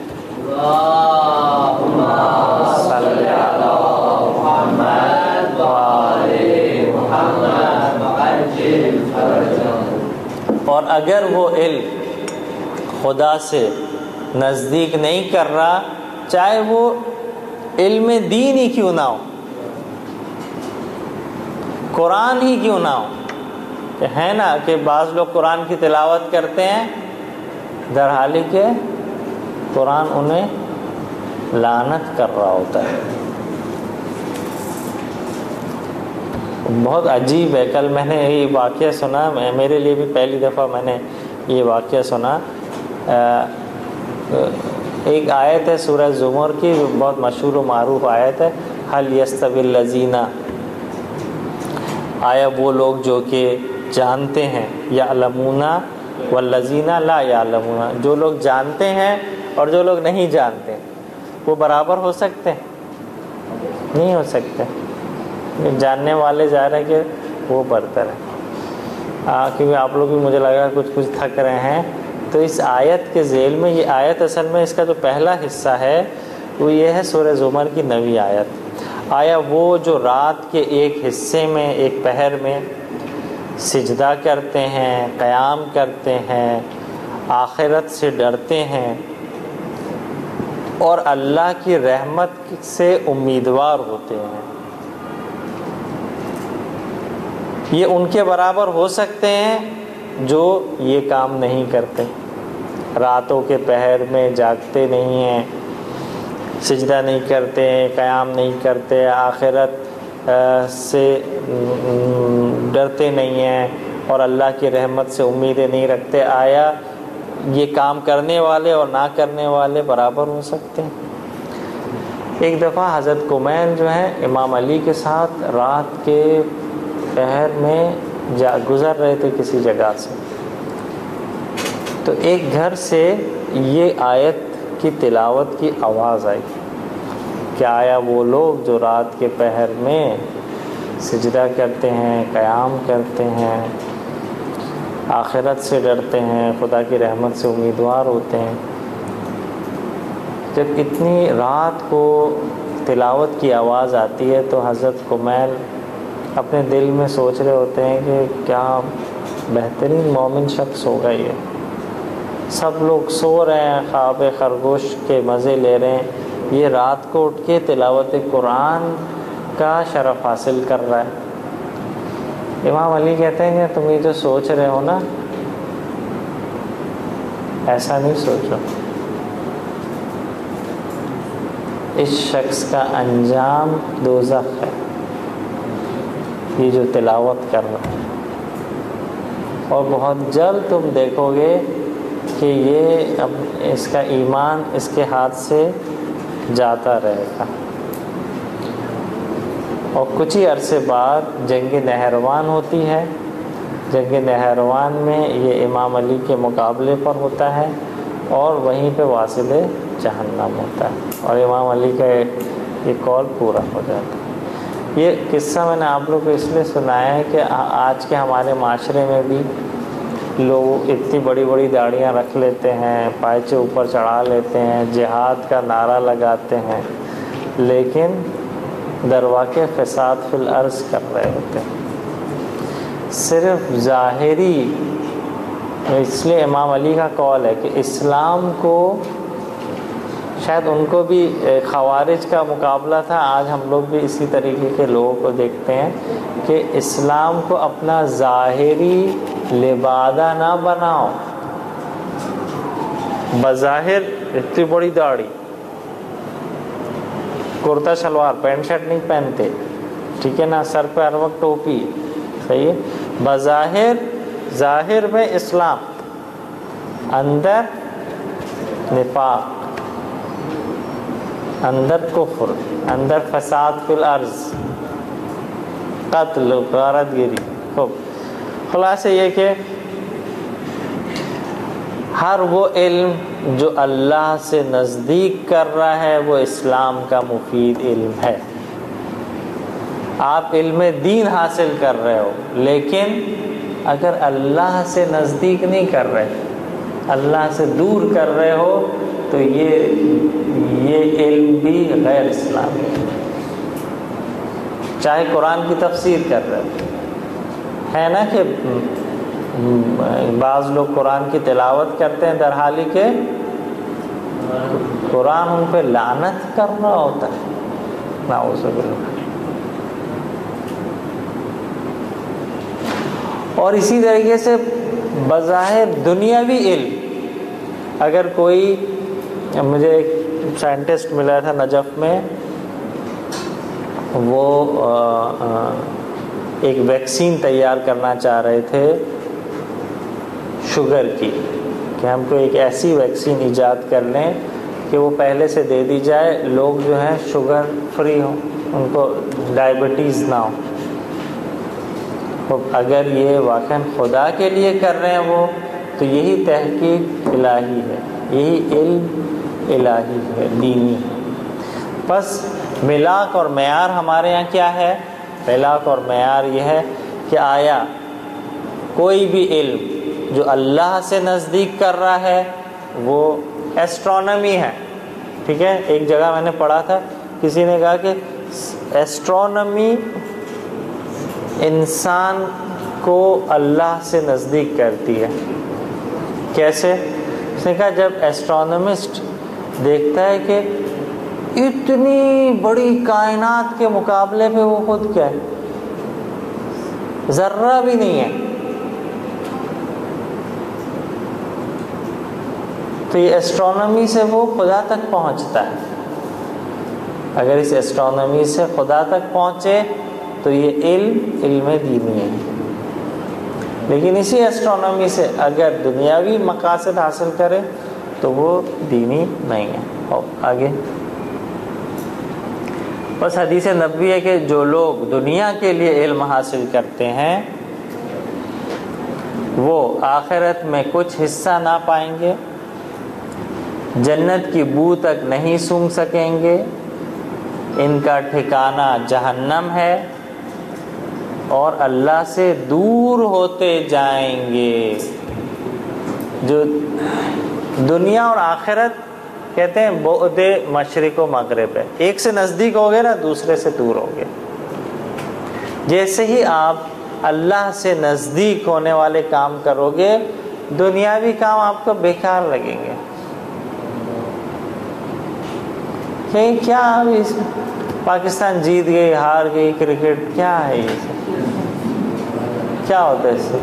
اور اگر وہ علم خدا سے نزدیک نہیں کر رہا، چاہے وہ علم دین ہی کیوں نہ ہو، قرآن ہی کیوں نہ ہو، کہ ہے نا کہ بعض لوگ قرآن کی تلاوت کرتے ہیں در حالی کہ قرآن انہیں لعنت کر رہا ہوتا ہے۔ بہت عجیب ہے، کل میں نے یہ واقعہ سنا، میرے لیے بھی پہلی دفعہ میں نے یہ واقعہ سنا۔ ایک آیت ہے سورہ زمر کی، بہت مشہور و معروف آیت ہے، حل یستوی الذین، آیا وہ لوگ جو کہ جانتے ہیں، یعلمون والذین لا یعلمون، جو لوگ جانتے ہیں اور جو لوگ نہیں جانتے، وہ برابر ہو سکتے ہیں؟ نہیں ہو سکتے۔ جاننے والے ظاہر ہے کہ وہ برتر ہے، کیونکہ آپ لوگ بھی مجھے لگا کچھ کچھ تھک رہے ہیں۔ تو اس آیت کے ذیل میں، یہ آیت اصل میں اس کا جو پہلا حصہ ہے وہ یہ ہے سورہ زمر کی نویں آیت، آیا وہ جو رات کے ایک حصے میں، ایک پہر میں سجدہ کرتے ہیں، قیام کرتے ہیں، آخرت سے ڈرتے ہیں اور اللہ کی رحمت سے امیدوار ہوتے ہیں، یہ ان کے برابر ہو سکتے ہیں جو یہ کام نہیں کرتے، راتوں کے پہر میں جاگتے نہیں ہیں، سجدہ نہیں کرتے ہیں، قیام نہیں کرتے، آخرت سے ڈرتے نہیں ہیں اور اللہ کی رحمت سے امیدیں نہیں رکھتے۔ آیا یہ کام کرنے والے اور نہ کرنے والے برابر ہو سکتے ہیں؟ ایک دفعہ حضرت کمیل جو ہے امام علی کے ساتھ رات کے پہر میں جا گزر رہے تھے کسی جگہ سے، تو ایک گھر سے یہ آیت کی تلاوت کی آواز آئی کہ آیا وہ لوگ جو رات کے پہر میں سجدہ کرتے ہیں، قیام کرتے ہیں، آخرت سے ڈرتے ہیں، خدا کی رحمت سے امیدوار ہوتے ہیں. جب اتنی رات کو تلاوت کی آواز آتی ہے تو حضرت کمیل اپنے دل میں سوچ رہے ہوتے ہیں کہ کیا بہترین مومن شخص ہوگا یہ. سب لوگ سو رہے ہیں، خواب خرگوش کے مزے لے رہے ہیں، یہ رات کو اٹھ کے تلاوت قرآن کا شرف حاصل کر رہا ہے. امام علی کہتے ہیں کہ تم یہ جو سوچ رہے ہو نا، ایسا نہیں سوچو، اس شخص کا انجام دوزخ ہے، یہ جو تلاوت کر رہا ہے. اور بہت جلد تم دیکھو گے کہ یہ اب اس کا ایمان اس کے ہاتھ سے جاتا رہے گا. اور کچھ ہی عرصے بعد جنگ نہروان ہوتی ہے. جنگ نہروان میں یہ امام علی کے مقابلے پر ہوتا ہے اور وہیں پہ واصل جہنم ہوتا ہے، اور امام علی کا یہ قول پورا ہو جاتا ہے. یہ قصہ میں نے آپ لوگ کو اس لیے سنایا ہے کہ آج کے ہمارے معاشرے میں بھی لوگ اتنی بڑی بڑی داڑیاں رکھ لیتے ہیں، پائچے اوپر چڑھا لیتے ہیں، جہاد کا نعرہ لگاتے ہیں، لیکن درواقع فساد فی الارض کر رہے ہوتے ہیں. صرف ظاہری، اس لیے امام علی کا قول ہے کہ اسلام کو، شاید ان کو بھی خوارج کا مقابلہ تھا، آج ہم لوگ بھی اسی طریقے کے لوگوں کو دیکھتے ہیں کہ اسلام کو اپنا ظاہری لبادہ نہ بناؤ. بظاہر اتنی بڑی داڑھی، کرتا شلوار، پینٹ شرٹ نہیں پہنتے، ٹھیک ہے نا، سر پہ ہر وقت ٹوپی، صحیح ہے، بظاہر ظاہر میں اسلام، اندر نفاق، اندر کفر، اندر فساد فی الارض، قتل، غارت گیری. خوب خلاصہ یہ کہ ہر وہ علم جو اللہ سے نزدیک کر رہا ہے وہ اسلام کا مفید علم ہے. آپ علم دین حاصل کر رہے ہو، لیکن اگر اللہ سے نزدیک نہیں کر رہے، اللہ سے دور کر رہے ہو، تو یہ یہ علم بھی غیر اسلامی ہے. چاہے قرآن کی تفسیر کر رہے ہو، ہے نا کہ بعض لوگ قرآن کی تلاوت کرتے ہیں در حالی کہ قرآن ان پہ لعنت کر رہا ہوتا ہے. نعوذ باللہ. اور اسی طریقے سے بظاہر دنیاوی علم، اگر کوئی، مجھے ایک سائنٹسٹ ملا تھا نجف میں، وہ ایک ویکسین تیار کرنا چاہ رہے تھے شوگر کی، کہ ہم کو ایک ایسی ویکسین ایجاد کر لیں کہ وہ پہلے سے دے دی جائے، لوگ جو ہیں شوگر فری ہوں، ان کو ڈائبٹیز نہ ہو. اگر یہ واقعا خدا کے لیے کر رہے ہیں وہ، تو یہی تحقیق الہی ہے، یہی علم الہی ہے، دینی ہے. بس ملاک اور معیار ہمارے یہاں کیا ہے؟ ملاک اور معیار یہ ہے کہ آیا کوئی بھی علم جو اللہ سے نزدیک کر رہا ہے وہ ایسٹرونومی ہے. ٹھیک ہے، ایک جگہ میں نے پڑھا تھا، کسی نے کہا کہ ایسٹرونومی انسان کو اللہ سے نزدیک کرتی ہے. کیسے؟ اس نے کہا جب ایسٹرونومسٹ دیکھتا ہے کہ اتنی بڑی کائنات کے مقابلے پہ وہ خود کیا ہے، ذرہ بھی نہیں ہے، تو یہ ایسٹرونومی سے وہ خدا تک پہنچتا ہے. اگر اس ایسٹرونومی سے خدا تک پہنچے تو یہ علم علم دینی ہے. لیکن اسی ایسٹرونومی سے اگر دنیاوی مقاصد حاصل کرے تو وہ دینی نہیں ہے. اور آگے بس حدیث نبوی ہے کہ جو لوگ دنیا کے لیے علم حاصل کرتے ہیں وہ آخرت میں کچھ حصہ نہ پائیں گے، جنت کی بو تک نہیں سونگھ سکیں گے، ان کا ٹھکانہ جہنم ہے اور اللہ سے دور ہوتے جائیں گے۔ جو دنیا اور آخرت کہتے ہیں بعد مشرق و مغرب ہے، ایک سے نزدیک ہوگے نا، دوسرے سے دور ہوگے۔ جیسے ہی آپ اللہ سے نزدیک ہونے والے کام کرو گے، دنیاوی کام آپ کو بیکار لگیں گے۔ کہ کیا ابھی پاکستان جیت گئی، ہار گئی، کرکٹ کیا ہے یہ سب؟ کیا ہوتا ہے اس سے؟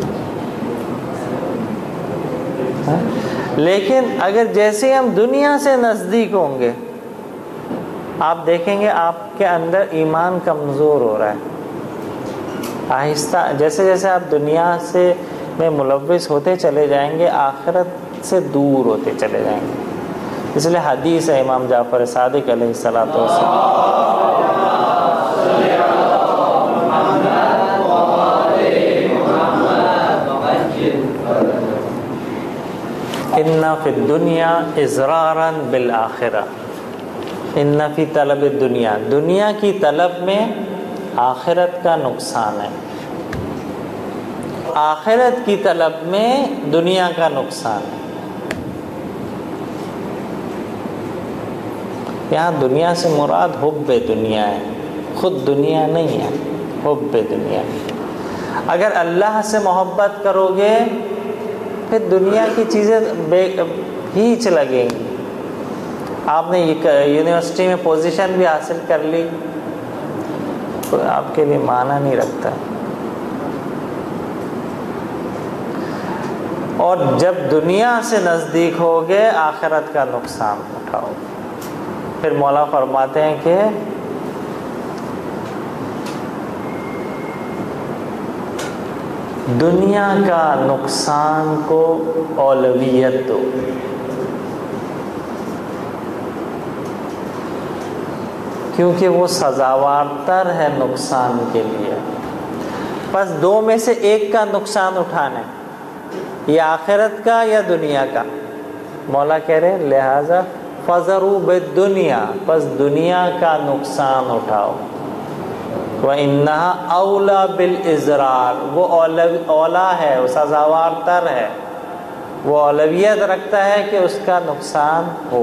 لیکن اگر جیسے ہم دنیا سے نزدیک ہوں گے، آپ دیکھیں گے آپ کے اندر ایمان کمزور ہو رہا ہے آہستہ۔ جیسے جیسے آپ دنیا سے میں ملوث ہوتے چلے جائیں گے، آخرت سے دور ہوتے چلے جائیں گے۔ اس لیے حدیث ہے امام جعفر صادق علیہ الصلوۃ والسلام، ان فی الدنیا اضرارا بالآخرہ، ان فی طلب الدنیا، دنیا کی طلب میں آخرت کا نقصان ہے، آخرت کی طلب میں دنیا کا نقصان ہے۔ یہاں دنیا سے مراد حب دنیا ہے، خود دنیا نہیں ہے، حب دنیا۔ اگر اللہ سے محبت کرو گے پھر دنیا کی چیزیں بے ہیچ لگیں گی۔ آپ نے یونیورسٹی میں پوزیشن بھی حاصل کر لی تو آپ کے لیے معنی نہیں رکھتا، اور جب دنیا سے نزدیک ہوگے آخرت کا نقصان اٹھاؤ۔ پھر مولا فرماتے ہیں کہ دنیا کا نقصان کو اولویت دو، کیونکہ وہ سزاوار تر ہے نقصان کے لیے۔ بس دو میں سے ایک کا نقصان اٹھانا ہے، یا آخرت کا یا دنیا کا۔ مولا کہہ رہے ہیں لہذا فَذَرُوا بِالدُّنْيَا، بس دنیا کا نقصان اٹھاؤ۔ وَإِنَّهَا أَوْلَى بِالْإِزْرَارِ، وہ اولا ہے، وہ سزاوار تر ہے، وہ اولویت رکھتا ہے کہ اس کا نقصان ہو۔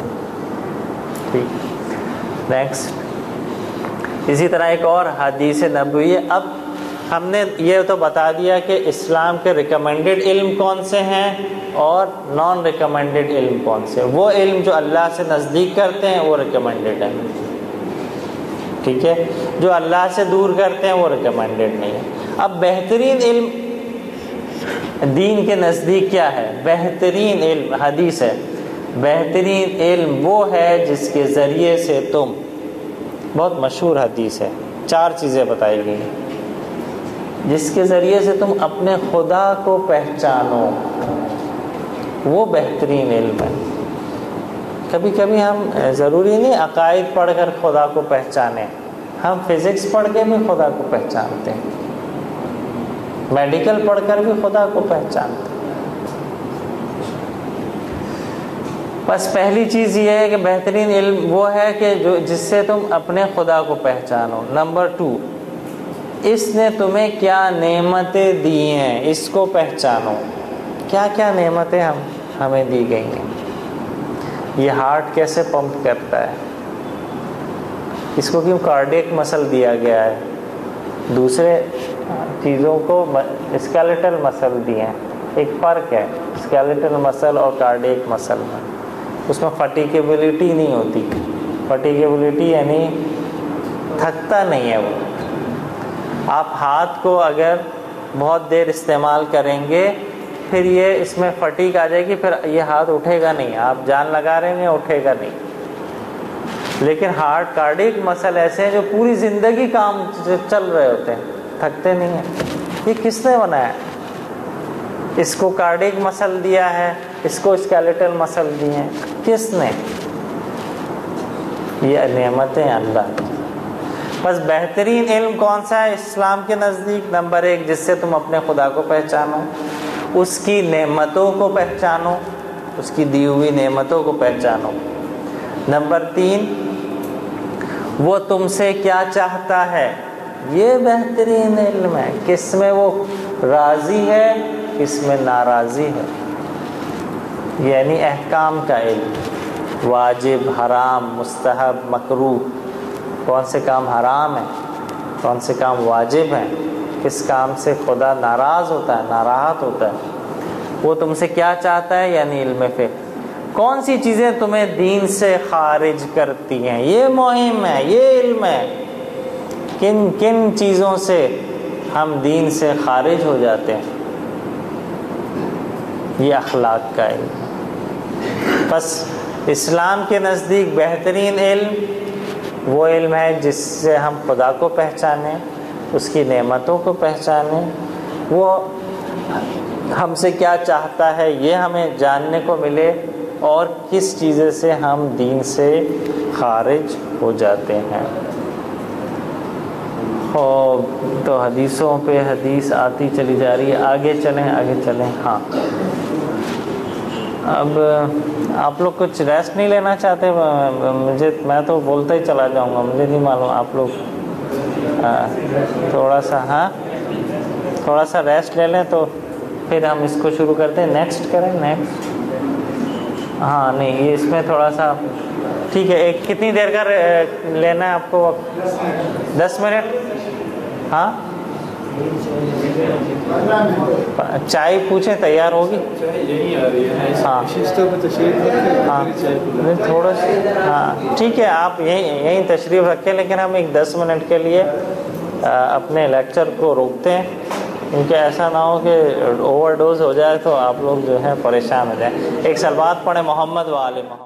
ٹھیک، نیکسٹ۔ اسی طرح ایک اور حدیث نبوی ہے۔ اب ہم نے یہ تو بتا دیا کہ اسلام کے ریکمینڈڈ علم کون سے ہیں اور نان ریکمینڈڈ علم کون سے۔ وہ علم جو اللہ سے نزدیک کرتے ہیں وہ ریکمینڈڈ ہیں، ٹھیک ہے، جو اللہ سے دور کرتے ہیں وہ ریکمینڈڈ نہیں ہے۔ اب بہترین علم دین کے نزدیک کیا ہے؟ بہترین علم، حدیث ہے، بہترین علم وہ ہے جس کے ذریعے سے تم، بہت مشہور حدیث ہے، چار چیزیں بتائی گئی ہیں، جس کے ذریعے سے تم اپنے خدا کو پہچانو، وہ بہترین علم ہے۔ کبھی کبھی ہم ضروری نہیں عقائد پڑھ کر خدا کو پہچانیں، ہم فزکس پڑھ کے بھی خدا کو پہچانتے ہیں، میڈیکل پڑھ کر بھی خدا کو پہچانتے ہیں۔ بس پہلی چیز یہ ہے کہ بہترین علم وہ ہے کہ جو جس سے تم اپنے خدا کو پہچانو۔ نمبر ٹو، اس نے تمہیں کیا نعمتیں دی ہیں، اس کو پہچانو، کیا کیا نعمتیں ہم ہمیں دی گئی ہیں، یہ ہارٹ کیسے پمپ کرتا ہے، اس کو کیوں کارڈیک مسل دیا گیا ہے، دوسرے چیزوں کو اسکیلیٹل مسل دیے ہیں۔ ایک فرق ہے اسکیلیٹل مسل اور کارڈیک مسل میں، اس میں فٹیگیبلٹی نہیں ہوتی، فٹیگیبلٹی یعنی تھکتا نہیں ہے وہ۔ آپ ہاتھ کو اگر بہت دیر استعمال کریں گے پھر یہ اس میں فٹیگ آ جائے گی، پھر یہ ہاتھ اٹھے گا نہیں، آپ جان لگا رہے ہیں اٹھے گا نہیں۔ لیکن ہارٹ کارڈیک مسل ایسے ہیں جو پوری زندگی کام چل رہے ہوتے ہیں، تھکتے نہیں ہیں۔ یہ کس نے بنایا؟ اس کو کارڈیک مسل دیا ہے، اس کو اسکیلیٹل مسل دیے ہیں، کس نے؟ یہ نعمتیں اللہ کی۔ بس بہترین علم کون سا ہے اسلام کے نزدیک؟ نمبر ایک، جس سے تم اپنے خدا کو پہچانو۔ اس کی نعمتوں کو پہچانو، اس کی دی ہوئی نعمتوں کو پہچانو۔ نمبر تین، وہ تم سے کیا چاہتا ہے، یہ بہترین علم ہے، کس میں وہ راضی ہے، کس میں ناراضی ہے، یعنی احکام کا علم، واجب، حرام، مستحب، مکروہ، کون سے کام حرام ہیں، کون سے کام واجب ہیں، کس کام سے خدا ناراض ہوتا ہے، ناراحت ہوتا ہے، وہ تم سے کیا چاہتا ہے، یعنی علم فقہ۔ کون سی چیزیں تمہیں دین سے خارج کرتی ہیں، یہ مہم ہے، یہ علم ہے، کن کن چیزوں سے ہم دین سے خارج ہو جاتے ہیں، یہ اخلاق کا علم ہے۔ بس اسلام کے نزدیک بہترین علم وہ علم ہے جس سے ہم خدا کو پہچانیں، اس کی نعمتوں کو پہچانیں، وہ ہم سے کیا چاہتا ہے یہ ہمیں جاننے کو ملے، اور کس چیزیں سے ہم دین سے خارج ہو جاتے ہیں۔ اور تو حدیثوں پہ حدیث آتی چلی جا رہی ہے، آگے چلیں آگے چلیں۔ ہاں، اب آپ لوگ کچھ ریسٹ نہیں لینا چاہتے؟ مجھے میں تو بولتا ہی چلا جاؤں گا، مجھے نہیں معلوم آپ لوگ تھوڑا سا، ہاں تھوڑا سا ریسٹ لے لیں تو پھر ہم اس کو شروع کرتے ہیں۔ نیکسٹ کریں، نیکسٹ۔ ہاں نہیں، یہ اس میں تھوڑا سا ٹھیک ہے۔ ایک کتنی دیر کا لینا ہے آپ کو وقت؟ دس منٹ؟ ہاں چائے پوچھیں تیار ہوگی؟ ہاں ہاں تھوڑا سا، ہاں ٹھیک ہے، آپ یہیں یہیں تشریف رکھیں، لیکن ہم ایک دس منٹ کے لیے اپنے لیکچر کو روکتے ہیں، کیونکہ ایسا نہ ہو کہ اوور ڈوز ہو جائے تو آپ لوگ جو ہے پریشان ہو جائیں۔ ایک صلوات پڑھیں محمد و آل محمد۔